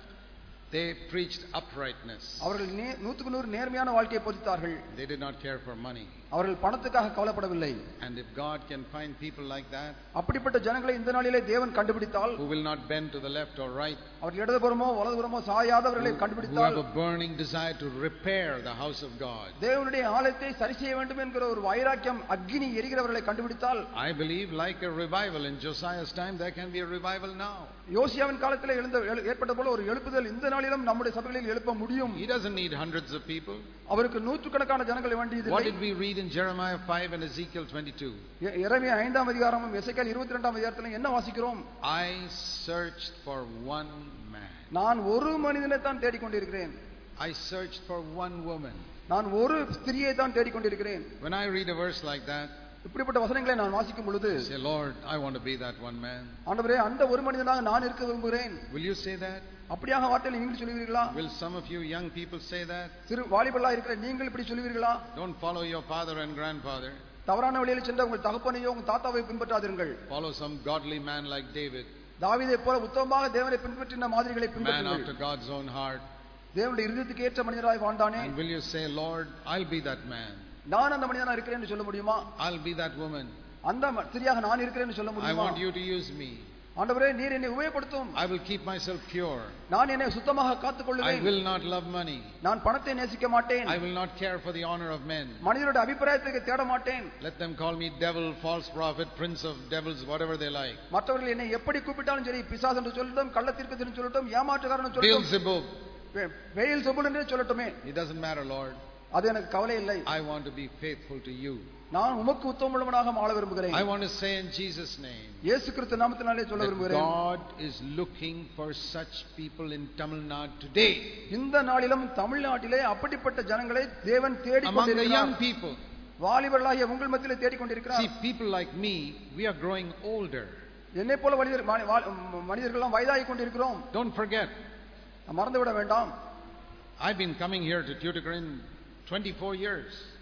They preached uprightness. அவர்கள் நூற்றுக்கு நூறு நேர்மையான வாழ்க்கையை போதித்தார்கள். They did not care for money. அவர்கள் பணத்துக்காக கவலைப்படவில்லை. And if God can find people like that, அப்படிப்பட்ட ஜனங்களை இந்த நாளிலே தேவன் கண்டுபிடித்தால், who will not bend to the left or right, அவர்கள் இடதுபுறமோ வலதுபுறமோ சாயாதவர்களை கண்டுபிடித்தால், who have a burning desire to repair the house of God, தேவனுடைய ஆலயத்தை சரி செய்ய வேண்டும் என்கிற ஒரு வைராக்கியம் அக்கினி எரிகிறவர்களை கண்டுபிடித்தால், I believe like a revival in Josiah's time there can be a revival now. யோசியாவின் காலத்திலே எழுந்த ஏற்பட்ட போல ஒரு எழுப்புதல் இந்த நாளிலும் நம்முடைய சபைகளில் எழுப்ப முடியும். He doesn't need hundreds of people. அவருக்கு நூற்றுக்கணக்கான ஜனங்கள் வேண்டியதில்லை. What did we read in Jeremiah five and Ezekiel twenty-two? எரேமியா ஐந்தாம் அதிகாரமும் எசேக்கியேல் இருபத்தி இரண்டாம் அதிகாரத்திலும் என்ன வாசிக்கிறோம்? I searched for one man. நான் ஒரு மனிதனை தான் தேடிக் கொண்டிருக்கிறேன். I searched for one woman. நான் ஒரு ஸ்திரியை தான் தேடிக் கொண்டிருக்கிறேன். When I read a verse like that, இப்படிப்பட்ட வசனங்களை நான் வாசிக்கும் பொழுது, say Lord, I want to be that one man. ஆண்டவரே, அந்த ஒரு மனிதனாக நான் இருக்க விரும்புகிறேன். Will you say that? அப்படியாக வார்த்தையை நீங்கள் சொல்லுவீர்களா? Will some of you young people say that? சிறு வாலிபர்களாக இருக்கிற நீங்கள் இப்படி சொல்லுவீர்களா? Don't follow your father and grandfather. தவறான வழியில் சென்ற உங்கள் தகப்பனையோ உங்கள் தாத்தாவை பின்பற்றாதீர்கள். Follow some godly man like David. தாவீதை போல உத்தமமாக தேவனை பின்பற்றின மாதிரிகளை பின்பற்றுங்கள். Man after God's own heart. தேவனுடைய இருதயத்துக்கு ஏற்ற மனிதராய் வாழ்ந்தானே. And will you say, Lord, I'll be that man. நான் அந்த மனிதனா இருக்கிறேன் என்று சொல்ல முடியுமா? I'll be that woman. அந்த ஸ்திரியாக நான் இருக்கிறேன் என்று சொல்ல முடியுமா? I want you to use me. ஆண்டவரே, நீர் என்னை உபயோகப்படுத்தும். I will keep myself pure. நான் என்னை சுத்தமாக காத்துக் கொள்வேன். I will not love money. நான் பணத்தை நேசிக்க மாட்டேன். I will not care for the honor of men. மனிதருடைய அபிப்பிராயத்தை தேட மாட்டேன். Let them call me devil, false prophet, prince of devils, whatever they like. மற்றவர்கள் என்னை எப்படி கூப்பிட்டாலும் சரி, பிசாசு என்று சொல்லட்டும், கள்ளத்தீர்க்கதரிசி சொல்லட்டும், ஏமாற்றுக்காரன் என்று சொல்லட்டும், Beelzebub, பெயல்செபூல் என்று சொல்லட்டுமே, it doesn't matter, Lord. அது எனக்கு கவலை இல்லை. I want to be faithful to you. நான் உமக்கு உத்தமமுள்ளவனாக வாழ விரும்புகிறேன். I want to say in Jesus name, இயேசு கிறிஸ்து நாமத்தினாலே சொல்ல விரும்புகிறேன், God is looking for such people in Tamil Nadu today. இந்த நாளிலும் தமிழ்நாட்டிலே அப்படிப்பட்ட ஜனங்களை தேவன் தேடிக் கொண்டிருக்கிறார். Among the young கொண்டிருக்கிறார். people, வாலிபர்களாகிய உங்கள் மத்தியிலே தேடிக் கொண்டிருக்கிறார். see, people like me, we are growing older. என்னை போல மனிதர்கள் எல்லாம் வயதாகி கொண்டிருக்கிறோம். Don't forget, மறந்துவிட வேண்டாம். I've been coming here to Tuticorin twenty-four years.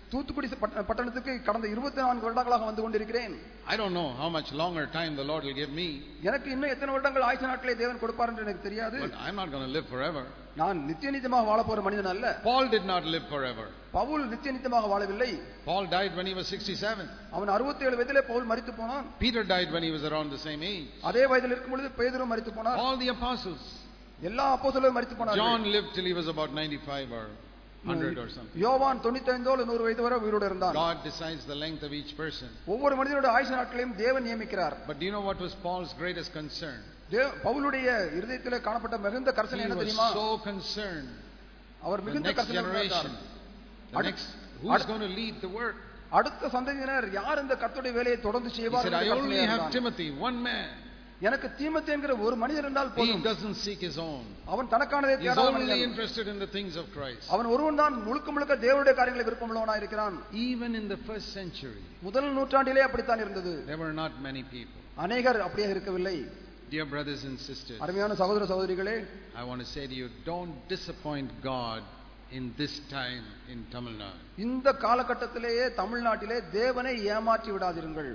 Thoothukudi பட்டணத்துக்கு கடந்த இருபத்தி நான்கு வருடங்களாக வந்து கொண்டிருக்கிறேன். I don't know how much longer time the Lord will give me. எனக்கு இன்னும் எத்தனை வருடங்கள் ஆயுச நாட்களை தேவன் கொடுப்பார் என்று எனக்கு தெரியாது. But I'm not going to live forever. நான் நித்திய நித்தியமாக வாழ போற மனிதன் அல்ல. Paul did not live forever. Pavul நித்திய நித்தியமாக வாழவில்லை. Paul died when he was sixty-seven. அவன் அறுபத்தி ஏழு வயதிலே பவுல் மரித்து போனான். Peter died when he was around the same age. அதே வயதில் இருக்கும் பொழுது பேதுரு மரித்து போனார். All the apostles. எல்லா அப்போஸ்தலரும் மரித்து போனார்கள். John lived till he was about ninety-five or one hundred or something. யோவான் தொண்ணூற்றி ஐந்து அல்லது நூறு வயது வரை உயிரோடு இருந்தார். God decides the length of each person. ஒவ்வொரு மனிதனுடைய ஆயுச நாட்களையும் தேவன் நியமிக்கிறார். But do you know what was Paul's greatest concern? பவுலுடைய இதயத்திலே காணப்பட்ட மிகுந்த கர்சனை என்ன தெரியுமா? He was so concerned. அவர் மிகுந்த கர்சனை கொண்டார். The next who is going to lead the work? அடுத்த சந்ததியினர் யார் இந்த கர்த்தருடைய வேலையை தொடர்ந்து செய்வார்கள்? I only have Timothy, one man. எனக்கு தீமோத்தேயு என்கிற ஒரு மனிதர் இருந்தால் போதும். He doesn't seek his own. அவன் தனக்கானதை தேடாமல் He is only interested in the things of Christ. அவன் ஒருவன் தான் முழுக்க முழுக்க தேவனுடைய காரியங்களை விருப்பமுள்ளவனாய் இருக்கிறான். Even in the first century, முதல் நூற்றாண்டிலே அப்படித்தான் இருந்தது. There were not many people. அநேகர் அப்படியே இருக்கவில்லை. Dear brothers and sisters, அருமையான சகோதர சகோதரிகளே, I want to say to you, don't disappoint God in this time in Tamil Nadu. இந்த காலகட்டத்திலேயே தமிழ்நாட்டிலே தேவனை ஏமாற்றி விடாதீர்கள்.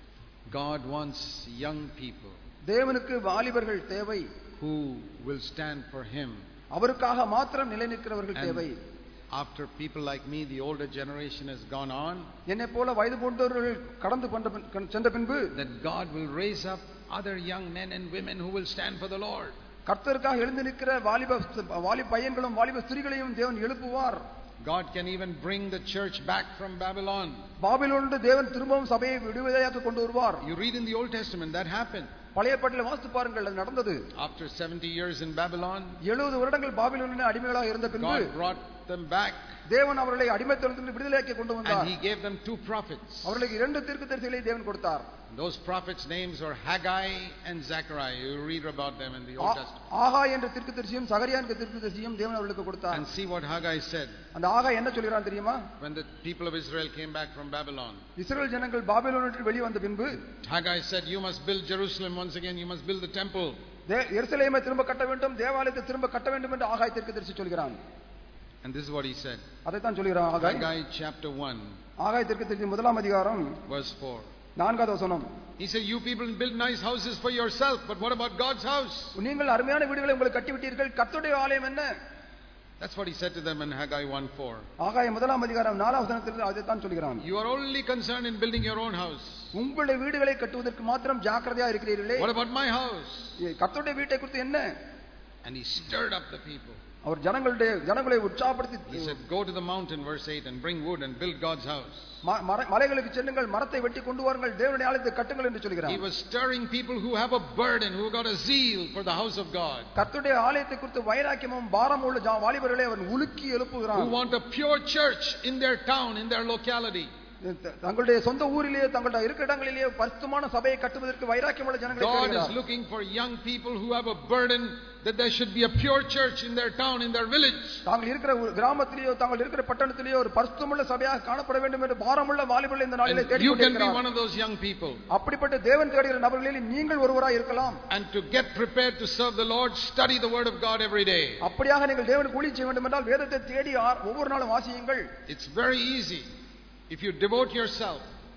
God wants young people. தேவனுக்கு வாலிபர்கள் தேவை. Who will stand for him. அவருக்காக மாத்திரம் நிலைநிற்கிறவர்கள் தேவை. After people like me, the older generation has gone on. என்னை போல வயது போன்றவர்கள் கடந்து சென்ற பின்பு that God will raise up other young men and women who will stand for the Lord. கர்த்தருக்காக எழுந்து நிற்கிற வாலிப வாலிப பையன்களும் வாலிப ஸ்திரீகளையும் தேவன் எழுப்புவார். God can even bring the church back from Babylon. பாபிலோனிலிருந்து தேவன் திரும்பவும் சபையை விடுதலையாக்க கொண்டு வருவார். You read in the Old Testament that happened. பழைய ஏற்பாட்டிலே வாசித்து பாருங்கள், அது நடந்தது. After seventy years in Babylon, எழுபது வருடங்கள் பாபிலோனிலே அடிமைகளாக இருந்த பின்பு God brought them back. தேவன் அவர்களை அடிமைத்தனத்திலிருந்து விடுதலையாக்கி கொண்டு வந்தார். And he gave them two prophets. அவர்களுக்கு இரண்டு தீர்க்கதரிசிகளை தேவன் கொடுத்தார். Those prophets' names are Haggai and Zechariah. You read about them in the Old Testament. ஆகாய் என்ற தீர்க்கதரிசியும் சகரியா என்ற தீர்க்கதரிசியும் தேவன் அவர்களுக்கு கொடுத்தார். And see what Haggai said. அந்த ஆகாய் என்ன சொல்கிறான் தெரியுமா? When the people of Israel came back from Babylon, இஸ்ரவேல் ஜனங்கள் பாபிலோனிலிருந்து வெளியே வந்த பின்பு Haggai said, you must build Jerusalem once again, you must build the temple. எருசலேமை திரும்ப கட்ட வேண்டும், தேவாலயத்தை திரும்ப கட்ட வேண்டும் என்று ஆகாய் தீர்க்கதரிசி சொல்கிறான். And this is what he said. அதைத்தான் சொல்கிறான் ஆகாய். Haggai chapter one, ஆகாய் தீர்க்கதரிசி முதலாம் அதிகாரம் verse four. நான்காவது வசனம். He said, you people build nice houses for yourself, but what about God's house? நீங்கள் அருமையான வீடுகளை உங்களுக்கு கட்டி விட்டீர்கள், கர்த்தருடைய ஆலயம் என்ன? That's what he said to them in Haggai one four. ஆகாய் முதலாம் அதிகாரம் நான்காவது வசனத்தில் அதைத்தான் சொல்கிறான். You are only concerned in building your own house. உங்களுடைய வீடுகளை கட்டுவதற்கு மாத்திரம் ஜாக்கிரதையா இருக்கிறீர்களே. What about my house? கர்த்தருடைய வீட்டை குறித்து என்ன? And he stirred up the people. அவர் ஜனங்களுடைய ஜனங்களை உற்சாகப்படுத்தி He said, go to the mountain, verse eight, and bring wood and build God's house. மலைகளுக்கு செல்லுங்கள், மரத்தை வெட்டி கொண்டு வாருங்கள், தேவனுடைய ஆலயத்தை கட்டுங்கள் என்று சொல்கிறார். He was stirring people who have a burden, who got a zeal for the house of God. கர்த்தருடைய ஆலயத்தை குறித்து வைராக்கியமும் பாரமும் உள்ள வாலிபர்களை அவர் உலுக்கி எழுப்புகிறார். Who want a pure church in their town, in their locality. தங்களுடைய சொந்த ஊரிலேயே தங்களுடைய இருக்கிற இடங்களிலேயே பரிசுத்தமான சபையை கட்டுவதற்கு வைராக்கியமுள்ள ஜனங்களை God is looking for young people who have a burden that there should be a pure church in their town, in their village. தாங்கள் இருக்கிற கிராமத்திலேயோ தாங்கள் இருக்கிற பட்டணத்திலேயோ ஒரு பரிசுத்தமுள்ள சபையாக காணப்பட வேண்டும் என்று பாரமுள்ள வாலிபர்களை இந்த நாளிலே தேடி கொண்டிருக்கிறார். You can be one of those young people. அப்படிப்பட்ட தேவன் தேடுகிற நபர்களில் நீங்கள் ஒருவராய் இருக்கலாம். And to get prepared to serve the Lord, study the word of God every day. அப்படியாக நீங்கள் தேவனுக்கு ஊழியம் செய்ய வேண்டும் என்றால் வேதத்தை தேடி ஒவ்வொரு நாளும் வாசியுங்கள். It's very easy. If you devote yourself,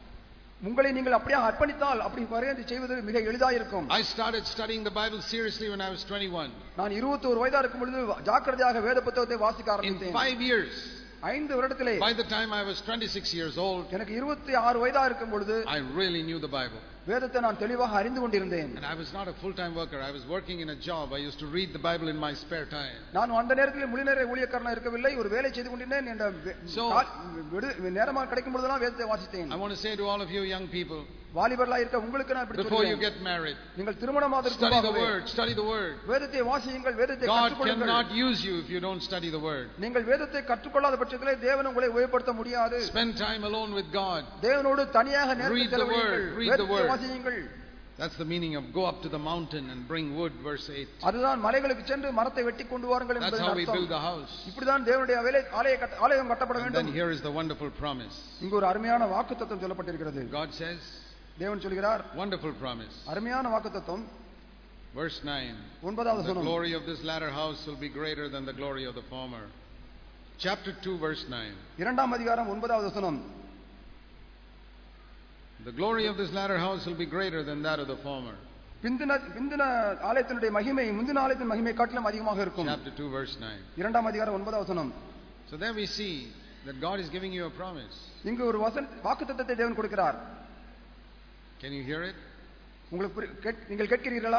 உங்களை நீங்கள் அப்படியே அர்ப்பணித்தால் அப்படி பரிந்து செய்வது மிக எளிதாக இருக்கும். I started studying the Bible seriously when I was twenty-one. நான் இருபத்தி ஒன்று வயதா இருக்கும் பொழுது ஜாக்கிரதையாக வேத புத்தகத்தை வாசிக்க ஆரம்பித்தேன். In five years, ஐந்து வருடத்திலே, by the time I was twenty-six years old, எனக்கு இருபத்தி ஆறு வயதா இருக்கும் பொழுது I really knew the Bible. வேதத்தை நான் தெளிவாக அறிந்து கொண்டிருந்தேன். And I was not a full time worker. I was working in a job. I used to read the Bible in my spare time. நான் அந்த நேரத்தில் முழு நேர ஊழியக்காரனா இருக்கவில்லை, ஒரு வேலை செய்து கொண்டிருந்தேன். என்ற நேரமா கிடைக்கும் பொழுதெல்லாம் வேதத்தை வாசித்தேன். I want to say to all of you young people, வாலிபர்களாக இருக்க உங்களுக்கு நான் இப்படி சொல்றேன், before you get married, நீங்கள் திருமணமாவதற்கு study the word, study the word. வேதத்தை வாசியுங்கள், வேதத்தை God கற்றுக்கொள்ளுங்கள். cannot use you if you don't study the word. நீங்கள் வேதத்தை கற்றுக்கொள்ளாத பட்சத்திலே தேவன் உங்களை உயர்த்த முடியாது. Spend time alone with God. தேவனோடு தனியாக நேரத்தை செலவழியுங்கள். வேதத்தை வாசியுங்கள். That's the meaning of go up to the mountain and bring wood, verse eight. அதுதான் மலைகளுக்கு சென்று மரத்தை வெட்டி கொண்டு வாருங்கள் என்பது அர்த்தம். That's how we build the house. இப்படிதான் தேவனுடைய ஆலயம் கட்டப்பட வேண்டும். And then here is the wonderful promise. இங்கு ஒரு அருமையான வாக்குத்தத்தம் சொல்லப்பட்டிருக்கிறது. God says, தேவன் சொல்கிறார், wonderful promise. அருமையான வாக்குத்தத்தம். Verse nine. ஒன்பதாவது வசனம். The glory of this latter house will be greater than the glory of the former. Chapter two, verse nine. இரண்டாம் அதிகாரம் ஒன்பதாவது வசனம். The glory of this latter house will be greater than that of the former. பிந்தின பிந்தின ஆலயத்தினுடைய மகிமை முந்தின ஆலயத்தின் மகிமை காட்டிலும் அதிகமாக இருக்கும். Chapter two, verse nine. இரண்டாம் அதிகாரம் ஒன்பதாவது வசனம். So there we see that God is giving you a promise. இங்கு ஒரு வசன வாக்குத்தத்தத்தை தேவன் கொடுக்கிறார். Can you hear it? உங்களுக்கு நீங்கள் கேட்கிறீர்களா?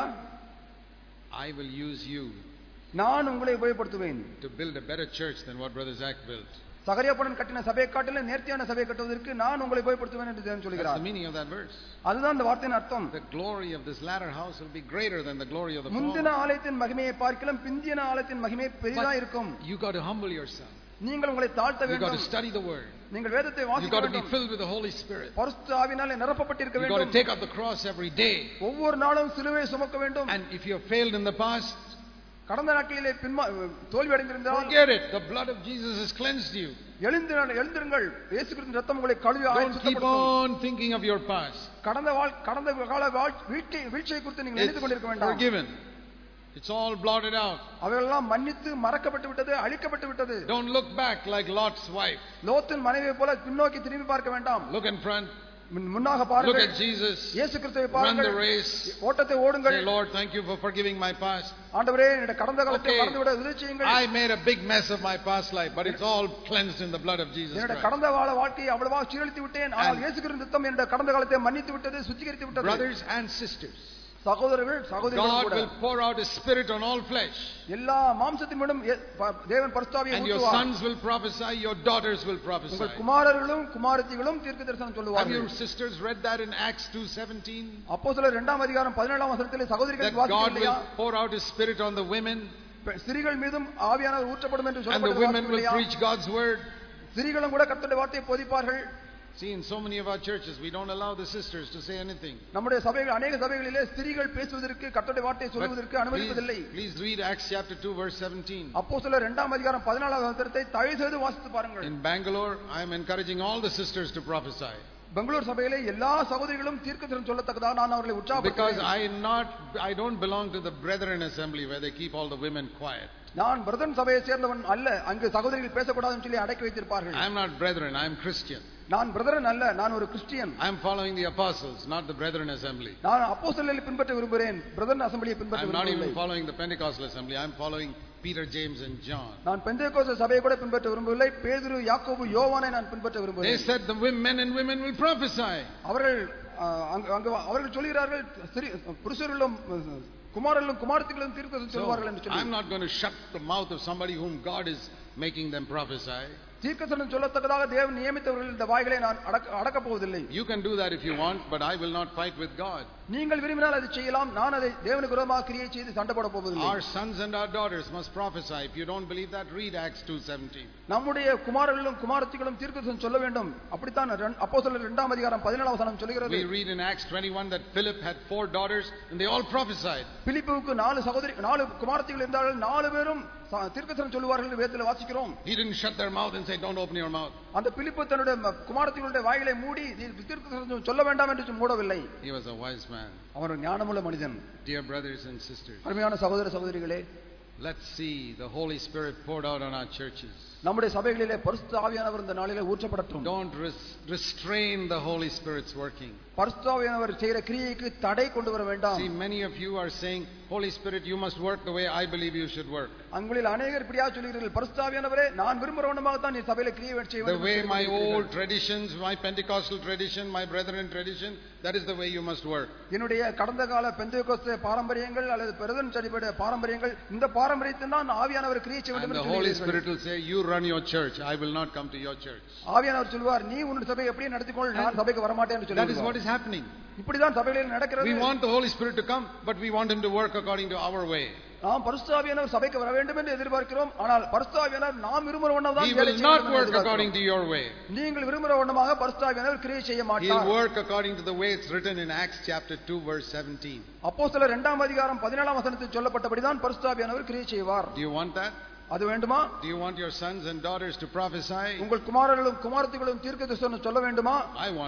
I will use you. நான் உங்களை உபயோகப்படுத்துவேன். To build a better church than what Brother Zach built. சகரியாபுடன் கட்டின சபையை காட்டிலும் நேர்த்தியான சபையை கட்டுவதற்கு நான் உங்களை உபயோகப்படுத்துவேன் என்று தேவன் சொல்கிறார். That's the meaning of that verse. அதுதான் அந்த வார்த்தையின் அர்த்தம். The glory of this latter house will be greater than the glory of the former. முந்தின ஆலயத்தின் மகிமையை பார்க்கலாம் பிந்தின ஆலயத்தின் மகிமை பெரிதா இருக்கும். You got to humble yourself. நீங்கள் உங்களை தாழ்த்த வேண்டும். You got to study the word. நீங்கள் வேதத்தை வாசிக்க வேண்டும். You got to be filled with the Holy Spirit. பரிசுத்த ஆவியினாலே நிரப்பப்பட்டிருக்க வேண்டும். You got to take up the cross every day. ஒவ்வொரு நாளும் சிலுவையை சுமக்க வேண்டும். And if you have failed in the past, கடந்த நாட்களிலே தோல்வி அடைந்திருந்தால் forget it. The blood of Jesus has cleansed you. எழுந்து எழுந்திருங்கள். இயேசு கிறிஸ்துவின் இரத்தம் உங்களை கழுவி சுத்தப்படுத்தும். Don't keep on thinking of your past. கடந்த கடந்த கால வீழ்ச்சி வீழ்ச்சியை குறித்து நீங்கள் நினைத்துக் கொண்டிருக்க வேண்டாம். Forgiven. It's all blotted out. அவையெல்லாம் மன்னித்து மறக்கப்பட்டு விட்டது, அழிக்கப்பட்டு விட்டது. Don't look back like Lot's wife. லோத்தின் மனைவியை போல பின்னோக்கி திரும்பி பார்க்க வேண்டாம். Look in front. முன்னாக பாருங்கள். Look at Jesus. இயேசு கிறிஸ்துவை பாருங்கள். Run the race. ஓட்டத்தை ஓடுங்கள். Say, Lord, thank you for forgiving my past. ஆண்டவரே என்னுடைய கடந்த காலத்தை மறந்துவிட உதவி செய்யுங்கள். I made a big mess of my past life, but it's all cleansed in the blood of Jesus Christ. என்னுடைய கடந்த கால வாழ்க்கையை அவ்வளவா சீரழித்து விட்டேன். ஆனால் இயேசு கிறிஸ்துவின் இரத்தம் என்னுடைய கடந்த காலத்தை மன்னித்து விட்டது, சுத்திகரித்து விட்டது. Brothers and sisters, சகோதரர்கள் சகோதரிகள் God will pour out His Spirit on all flesh. எல்லா மாம்சத்தின் மேலும் தேவன் பரிசுத்த ஆவியை ஊற்றுவார். And your sons will prophesy, your daughters will prophesy. உங்கள் குமாரர்களும் குமாரத்திகளும் தீர்க்கதரிசனம் சொல்லுவார்கள். Have your sisters read that in Acts two seventeen? அப்போஸ்தலர் இரண்டாம் அதிகாரம் பதினேழாம் வசனத்திலே சகோதரிகள் God வாசிக்கவில்லையா? will pour out His Spirit on the women. ஸ்திரீகள் மீதும் ஆவியானவர் ஊற்றப்படும் என்று சொல்லப்பட்டிருக்கிறது. And the women will preach God's word. ஸ்திரீகளும் கூட கர்த்தருடைய வார்த்தையை போதிப்பார்கள். See, in so many of our churches, we don't allow the sisters to say anything. நம்முடைய சபைகள் अनेक சபைகளிலே ஸ்திரீகள் பேசுவதற்கு கர்த்தருடைய வார்த்தையை சொல்வதற்கு அனுமதிப்பதில்லை. Please read Acts chapter two verse seventeen. அப்போஸ்தலர் இரண்டாம் அதிகாரம் பதினான்காம் வசனத்தை தயவு செய்து வாசித்து பாருங்கள். In Bangalore, I am encouraging all the sisters to prophesy. Bangalore சபையிலே எல்லா சகோதரிகளும் தீர்க்கதரிசனம் சொல்லத்தக்கதாக நான் அவர்களை உற்சாகப்படுத்துகிறேன். Because I not I don't belong to the brethren assembly where they keep all the women quiet. நான் பிரதன் சபையை சேர்ந்தவன் அல்ல, அங்கு சகோதரிகள் பேசக்கூடாதுன்னு சொல்லி அடக்கி வைத்திருப்பார்கள். I am not brethren, I am Christian. நான் பிரதரன் அல்ல, நான் ஒரு Christian. I am following the apostles, not the brethren assembly. நான் அப்போஸ்தலர்களை பின்பற்ற விரும்புகிறேன், பிரதரன் அசெம்பிளியை பின்பற்ற விரும்பவில்லை. I am not even following the Pentecostal assembly, I am following Peter, James and John. நான் பெந்தேகோஸ்து சபையை கூட பின்பற்ற விரும்பவில்லை, பேதுரு, யாக்கோபு, யோவானை நான் பின்பற்ற விரும்புகிறேன். They said the men and women will prophesy. அவர்கள் அங்க அவர்கள் சொல்கிறார்கள் புருஷர்களும் குமாரர்களும் குமாரத்திகளும் தீர்க்கதரிசனம் சொல்வார்கள் என்று சொல்லி. I am not going to shut the mouth of somebody whom God is making them prophesy. தீர்க்கதரிசனம் சொல்லத்தக்கதாக தேவன் நியமித்தவர்கள் இந்த வாய்களை நான் அடக்க போவதில்லை. You can do that if you want, but I will not fight with God. நீங்கள் விரும்பினால் அதை செய்யலாம், நான் அதை தேவனுக்கு விரோதமாக கிரியை செய்து சண்டை போட போவதில்லை. Our sons and our daughters must prophesy. If you don't believe that, read Acts two seventeen. நம்முடைய குமாரர்களும் குமாரத்திகளும் தீர்க்கதரிசனம் சொல்ல வேண்டும். அப்படித்தான் அப்போஸ்தலர் இரண்டாம் அதிகாரம் பதினேழாம் வசனம் சொல்கிறது. We read in Acts twenty-one that Philip had four daughters and they all prophesied. பிலிப்புவுக்கு நாலு சகோதரி நாலு குமாரத்திகள் இருந்தார்கள், நாலு பேரும் தீர்க்கதரிசனம் சொல்வார்கள் என்று வேதத்தில் வாசிக்கிறோம். He didn't shut their mouth and say don't open your mouth. அந்த பிலிப்பு தன்னுடைய குமாரத்திகளுடைய வாய்களை மூடி தீர்க்கதரிசனம் சொல்ல வேண்டாம் என்று மூடவில்லை. He was a wise man. அவர் ஒரு ஞானமுள்ள மனிதன். Dear brothers and sisters, அருமையான சகோதர சகோதரிகளே, let's see the Holy Spirit poured out on our churches. நம்முடைய சபைகளிலே பரிசுத்த ஆவியானவர் இந்த நாளிலே ஊற்றப்படட்டும். Don't restrain the Holy Spirit's working. பரிசுத்த ஆவியானவர் செய்கிற கிரியைக்கு தடை கொண்டு வர வேண்டாம். See, many of you are saying, Holy Spirit, you must work the way I believe you should work. உங்களில் அநேகர் இப்படியா சொல்கிறீர்கள், பரிசுத்த ஆவியானவரே நான் விரும்புகிற விதமாக தான் நீ சபையிலே கிரியை செய்ய வேண்டும். The way my old traditions, my Pentecostal tradition, my brethren tradition, that is the way you must work. என்னுடைய கடந்த கால பெந்தேகோஸ்தே பாரம்பரியங்கள் அல்லது பிரதன் சபையுடைய பாரம்பரியங்கள், இந்த பாரம்பரியத்தை தான் ஆவியானவர் கிரியை செய்ய வேண்டும் என்று சொல்கிறார். The Holy Spirit will say, you run your church, I will not come to your church. ஆவியானவர் சொல்வார், நீ உன் சபையை எப்படி நடத்திக்கொள், நான் சபைக்கு வர மாட்டேன் என்று சொல்லுவார். That is what is happening. இப்படிதான் சபைகளில் நடக்கிறது. We want the Holy Spirit to come, but we want him to work according to our way. நாம் பரிசுத்த ஆவியானவர் சபைக்கு வர வேண்டும் என்று எதிர்பார்க்கிறோம், ஆனால் பரிசுத்த ஆவியானவர் நாம் விரும்புகிற வண்ணம் தான் வேலை செய்ய வேண்டும். He will not work according to your way. நீங்கள் விரும்புகிற வண்ணமாக பரிசுத்த ஆவியானவர் கிரியை செய்ய மாட்டார். He will work according to the way it's written in Acts chapter two verse seventeen. அப்போஸ்தலர் இரண்டாம் அதிகாரம் பதினேழாம் வசனத்தில் சொல்லப்பட்டபடி தான் பரிசுத்த ஆவியானவர் கிரியை செய்வார். Do you want that? அது வேண்டுமா? Do you want your sons and daughters to prophesy? உங்கள் குமாரர்களும் குமாரத்திகளும் தீர்க்கதரிசனம் சொல்ல வேண்டுமா? I want it.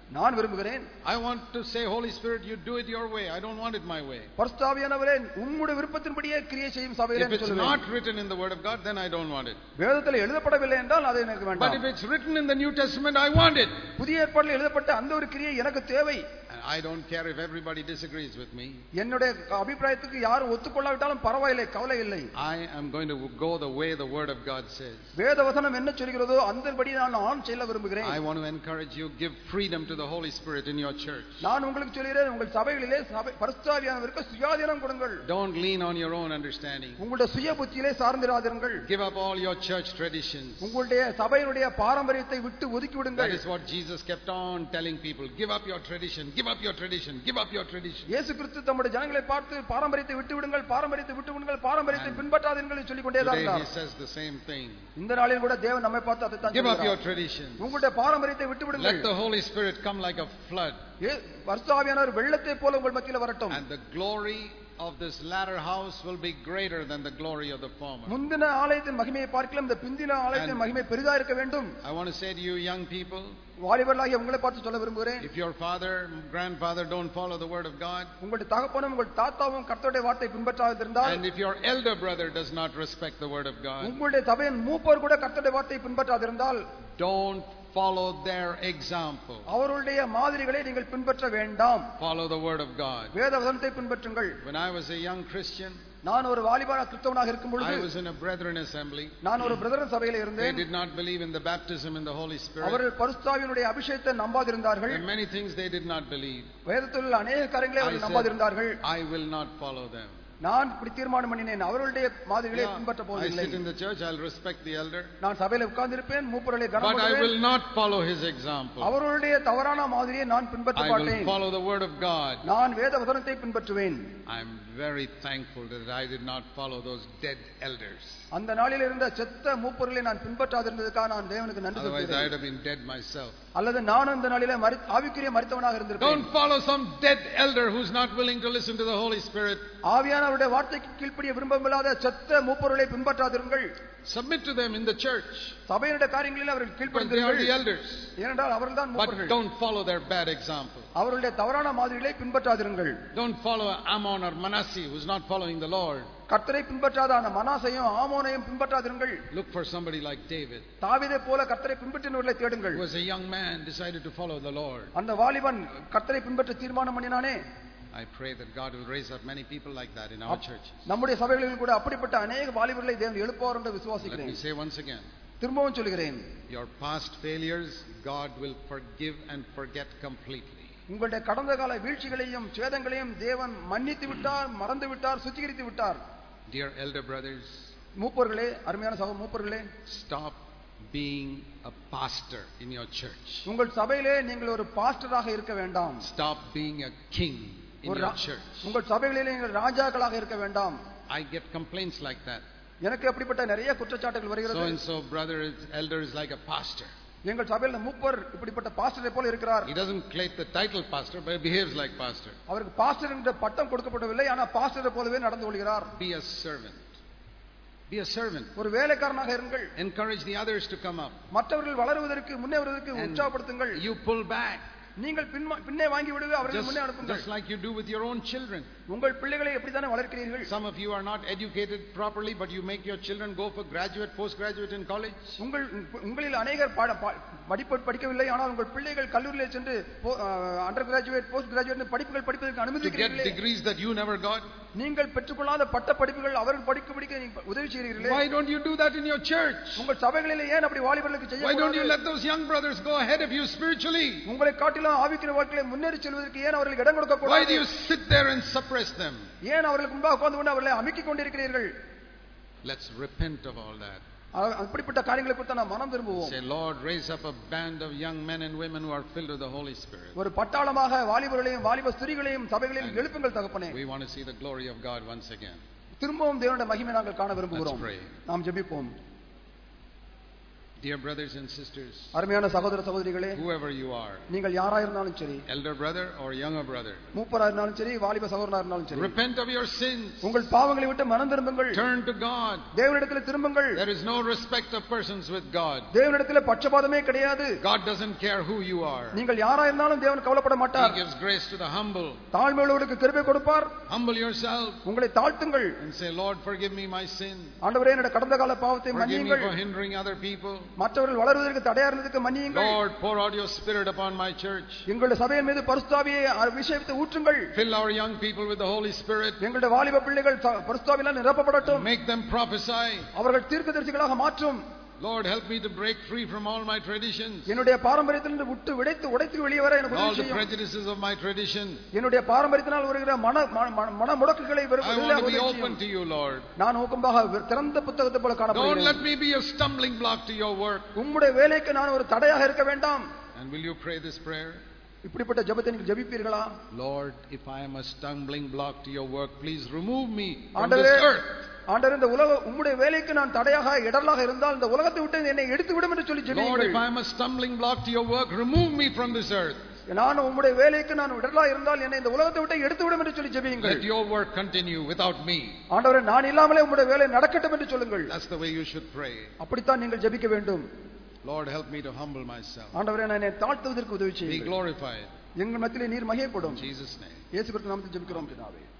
நான் விரும்புகிறேன். I want to say, Holy Spirit, you do it your way. I don't want it my way. பரிசுத்த ஆவியானவரே உம்முடைய விருப்பத்தின்படியே கிரியை செய்யும் சபையிலே If it's not written in the word of God, then I don't want it. வேதத்தில் எழுதப்படவில்லை என்றால் அது எனக்கு வேண்டாம். But if it's written in the New Testament, I want it. புதிய ஏற்பாட்டில் எழுதப்பட்ட அந்த ஒரு கிரியை எனக்கு தேவை. And I don't care if everybody disagrees with me. என்னுடைய அபிப்பிராயத்துக்கு யாரும் ஒத்துக்கொள்ளாவிட்டாலும் பரவாயில்லை, கவலை இல்லை. I am going to go the way the word of God says. வேதவசனம் என்ன சொல்கிறதோ அந்தபடி நான் ஆன் செய்ய விரும்புகிறேன். I want to encourage you, give freedom to the Holy Spirit in your church. நான் உங்களுக்கு சொல்கிறேன், உங்கள் சபைகளிலே பரிசுத்த ஆவியானவருக்கு சுயாதீனம் கொடுங்கள். Don't lean on your own understanding. உங்களுடைய சுய புத்தியிலே சார்ந்திராதீர்கள். Give up all your church traditions. உங்களுடைய சபையினுடைய பாரம்பரியத்தை விட்டு ஒதுக்கி விடுங்கள். That is what Jesus kept on telling people. Give up your tradition. Give up your tradition. Give up your tradition. இயேசு கிறிஸ்து தம்முடைய ஜனங்களை பார்த்து பாரம்பரியத்தை விட்டு விடுங்கள், பாரம்பரியத்தை விட்டு விடுங்கள், பாரம்பரியத்தை பின்பற்றாதீர்கள் என்று சொல்லிக் கொண்டே தான் இருந்தார். Today he says the same thing. இந்த நாளில் கூட தேவன் நம்மை பார்த்து அதை தான் சொல்கிறார். Give up your tradition. உங்களுடைய பாரம்பரியத்தை விட்டு விடுங்கள். Let the Holy Spirit come like a flood. பரிசுத்த ஆவியானவர் வெள்ளத்தை போல உங்கள் மத்தியில் வரட்டும். And the glory of this latter house will be greater than the glory of the former. முந்தின ஆலயத்தின் மகிமையை பார்க்கலாம் இந்த பிந்தின ஆலயத்தின் மகிமை பெரிதா இருக்க வேண்டும். I want to say to you young people, வாலிபர்களாகிய உங்களை பார்த்து சொல்ல விரும்புகிறேன். If your father, grandfather don't follow the word of God, உங்களுடைய தகப்பனும் உங்கள் தாத்தாவும் கர்த்தருடைய வார்த்தையை பின்பற்றாதிருந்தால், and if your elder brother does not respect the word of God, உங்களுடைய சபையின் மூப்பர் கூட கர்த்தருடைய வார்த்தையை பின்பற்றாதிருந்தால், don't follow their example. அவர்களுடைய மாதிரிகளை நீங்கள் பின்பற்ற வேண்டாம். Follow the word of God. வேத வசனத்தை பின்பற்றுங்கள். When I was a young Christian, நான் ஒரு வாலிப கிறிஸ்தவனாக இருக்கும் பொழுது, I was in a brethren assembly. நான் ஒரு பிரதரன் சபையிலே இருந்தேன். They did not believe in the baptism in the Holy Spirit. அவர்கள் பரிசுத்த ஆவியினுடைய அபிஷேகத்தை நம்பாதிருந்தார்கள். And many things they did not believe. வேதத்தில் உள்ள अनेक காரியங்களை அவர்கள் நம்பாதிருந்தார்கள். I will not follow them. நான் இப்படி தீர்மானம் பண்ணினேன், அவர்களுடைய மாதிரிகளை பின்பற்ற போவதில்லை. I sit in the church, I'll respect the elder. நான் சபையில உட்கார்ந்திருப்பேன், மூப்பர்களை கனம் பண்ணுவேன். But I will not follow his example. அவர்களுடைய தவறான மாதிரியை நான் பின்பற்ற மாட்டேன். I will follow the word of God. நான் வேத வசனத்தை பின்பற்றுவேன். I am very thankful that I did not follow those dead elders. அந்த நாளில் இருந்த செத்த மூப்பர்களை நான் பின்பற்றாதிருந்ததற்காக நான் தேவனுக்கு நன்றி சொல்கிறேன். Otherwise I would சொல்கிறேன். have been dead myself. அல்லது நான் அந்த நாளிலே ஆவிக்குரிய மரித்தவனாக இருந்திருப்பேன். Don't follow some dead elder who's not willing to listen to the Holy Spirit. ஆவியானவருடைய வார்த்தைக்கு கீழ்ப்படிய விரும்பமில்லாத செத்த மூப்பர்களை பின்பற்றாதிருங்கள். Submit to them in the church. சபையினுடைய காரியங்களில் அவர்கள் கீழ்ப்படிந்திருங்கள். They are the elders. ஏனென்றால் அவர்கள்தான் மூப்பர்கள். But don't follow their bad example. அவர்களுடைய தவறான மாதிரிகளை பின்பற்றாதிருங்கள். Don't follow Ammon or Manasseh who's not following the Lord. கர்த்தரை பின்பற்றாத அந்த மனாசையும் ஆமோனையும் பின்பற்றாதிருங்கள். Look for somebody like David. தாவீதை போல கர்த்தரை பின்பற்றினவர்களை தேடுங்கள். Who was a young man decided to follow the Lord. அந்த வாலிபன் கர்த்தரை பின்பற்ற தீர்மானம் பண்ணினானே. I pray that God will raise up many people like that in our churches. நம்முடைய சபைகளில் கூட அப்படிப்பட்ட अनेक வாலிபர்களை தேவன் எழுப்புவார் என்று விசுவாசிக்கிறேன். Let me say once again. திரும்பவும் சொல்கிறேன். Your past failures God will forgive and forget completely. உங்களுடைய கடந்த கால வீழ்ச்சிகளையும் சேதங்களையும் தேவன் மன்னித்து விட்டார், மறந்து விட்டார், சுத்திகரித்து விட்டார். Dear elder brothers, மூப்பர்களே, அருமையான சகோதர மூப்பர்களே, stop being a pastor in your church. உங்கள் சபையிலே நீங்கள் ஒரு பாஸ்டராக இருக்க வேண்டாம். Stop being a king in your church. உங்கள் சபைகளிலே நீங்கள் ராஜாக்களாக இருக்க வேண்டாம். I get complaints like that. எனக்கு அப்படிப்பட்ட நிறைய குற்றச்சாட்டுகள் வருகிறது. So and so brother is elder is like a pastor. எங்கள் சபையில் மூப்பர் இப்படிப்பட்ட பாஸ்டரை போல இருக்கிறார். He doesn't claim the title pastor but he behaves like pastor. அவருக்கு பாஸ்டர் என்ற பட்டம் கொடுக்கப்படவில்லை, ஆனால் பாஸ்டரை போலவே நடந்து கொள்கிறார். Be a servant. Be a servant. ஒரு வேலைக்காரனாக இருங்கள். Encourage the others to come up. மற்றவர்கள் வளருவதற்கு முன்னே வருவதற்கு உற்சாகப்படுத்துங்கள். You pull back. நீங்கள் பின்னே வாங்கி விடுங்க, அவர்களை முன்னே அனுப்புங்கள். Just like you do with your own children. உங்கள் பிள்ளைகளை எப்படி தானே வளர்க்கிறீர்கள்? Some of you are not educated properly but you make your children go for graduate, postgraduate in college. உங்கள் உங்களில் अनेகர் படிப்பு படிக்கவில்லை, ஆனால் உங்கள் பிள்ளைகள் கல்லூரியில் சென்று அண்டர் கிராஜுவேட், போஸ்ட் கிராஜுவேட் படிப்புகள் படிப்பதற்கு அனுமதிக்கிறீர்கள். To get degrees that you never got. நீங்கள் பெற்றுக்கொள்ளாத பட்ட படிப்புகள் அவர்கள் படிக்க படிக்க நீங்கள் உதவி செய்கிறீர்களே. Why don't you do that in your church? உங்கள் சபைகளிலே ஏன் அப்படி வாலிபர்களுக்கு செய்ய கூடாது? Why don't you let those young brothers go ahead of you spiritually? உங்களை காட்டிலும் ஆவிக்குரிய வாழ்க்கையிலே முன்னேறி செல்வதற்கு ஏன் அவர்களுக்கு இடம் கொடுக்க கூடாது? Why do you sit there and suppress them? ஏன் அவர்களுக்கு முன்பாக உட்கார்ந்து கொண்டு அவர்களை அமுக்கிக் கொண்டிருக்கிறீர்கள்? Let's repent of all that. அப்படிப்பட்ட காரியங்களை குறித்து நாம் மனம் திரும்புவோம். Say, Lord, raise up a band of young men and women who are filled with the Holy Spirit. ஒரு பட்டாளமாக வாலிபர்களையும் வாலிப ஸ்திரீகளையும் சபைகளில் எழுப்புங்கள் தகப்பனே. We want to see the glory of God once again. திரும்பவும் தேவனுடைய மகிமை நாங்கள் காண விரும்புகிறோம். நாம் ஜெபிப்போம். Dear brothers and sisters, அருமையான சகோதர சகோதரிகளே, whoever you are, நீங்கள் யாராயிருந்தாலும் சரி, elder brother or younger brother, மூப்பராயிருந்தாலும் சரி, வாலிப சகோதரனாயிருந்தாலும் சரி, repent of your sins. உங்கள் பாவங்களை விட்டு மனம் திரும்புங்கள். Turn to God. தேவனிடத்தில் திரும்புங்கள். There is no respect of persons with God. தேவனிடத்தில் பட்சபாதமே கிடையாது. God doesn't care who you are. நீங்கள் யாராயிருந்தாலும் தேவன் கவலைப்பட மாட்டார். He gives grace to the humble. தாழ்மையுள்ளவர்களுக்கு கிருபை கொடுப்பார். Humble yourself. உங்களை தாழ்த்துங்கள். And say, Lord, forgive me my sin. ஆண்டவரே, என்னுடைய கடந்த கால பாவத்தை மன்னியுங்கள். Forgive me for hindering other people. மற்றவர்கள் வளருவதற்கு தடையா இருந்ததுக்கு மன்னியுங்கள். Lord, pour out your spirit upon my church. எங்களுடைய சபையின் மீது பரிசுத்த ஆவியை அபிஷேகித்து ஊற்றுங்கள். Fill our young people with the Holy Spirit. எங்களுடைய வாலிப பிள்ளைகள் பரிசுத்த ஆவியால் நிரப்பப்படட்டும். Make them prophesy. அவர்கள் தீர்க்கதரிசிகளாக மாற்றும். Lord, help me to break free from all my traditions. என்னுடைய பாரம்பரியத்திலிருந்து விட்டு விடைத்து உடைத்து வெளியே வர எனக்கு உதவி செய்யும். All the prejudices of my tradition. என்னுடைய பாரம்பரியத்தினால் வருகிற மன மன முடக்குகளை I want to be open to you, Lord. நான் ஓப்பனாக திறந்த புத்தகத்தை போல காணப்படுகிறேன். Don't let me be a stumbling block to your work. உம்முடைய வேலைக்கு நான் ஒரு தடையாக இருக்க வேண்டாம். And will you pray this prayer? இப்படிப்பட்ட ஜெபத்தை நீங்கள் ஜெபிப்பீர்களா? Lord, if I am a stumbling block to your work, please remove me from this earth. ஆண்டவரே, இந்த உலக உம்முடைய வேலைக்கு நான் தடையாக இடரலாக இருந்தால் இந்த உலகத்தை விட்டு என்னை எடுத்து விடும் என்று சொல்லி ஜெபியுங்கள். Lord, if I am a stumbling block to your work, remove me from this earth. நான் உம்முடைய வேலைக்கு நான் இடரலாக இருந்தால் என்னை இந்த உலகத்தை விட்டு எடுத்து விடும் என்று சொல்லி ஜெபியுங்கள். Let your work continue without me. ஆண்டவரே, நான் இல்லாமலே உம்முடைய வேலை நடக்கட்டும் என்று சொல்லுங்கள். That's the way you should pray. அப்படித்தான் நீங்கள் ஜெபிக்க வேண்டும். Lord, help me to humble myself. ஆண்டவரே, நான் என்னை தாழ்த்துவதற்கு உதவி செய்யுங்கள். Be glorified. எங்கள் மத்தியிலே நீர் மகிமைப்படும். In Jesus' name. இயேசு கிறிஸ்துவின் நாமத்தில் ஜெபிக்கிறோம் பிதாவே.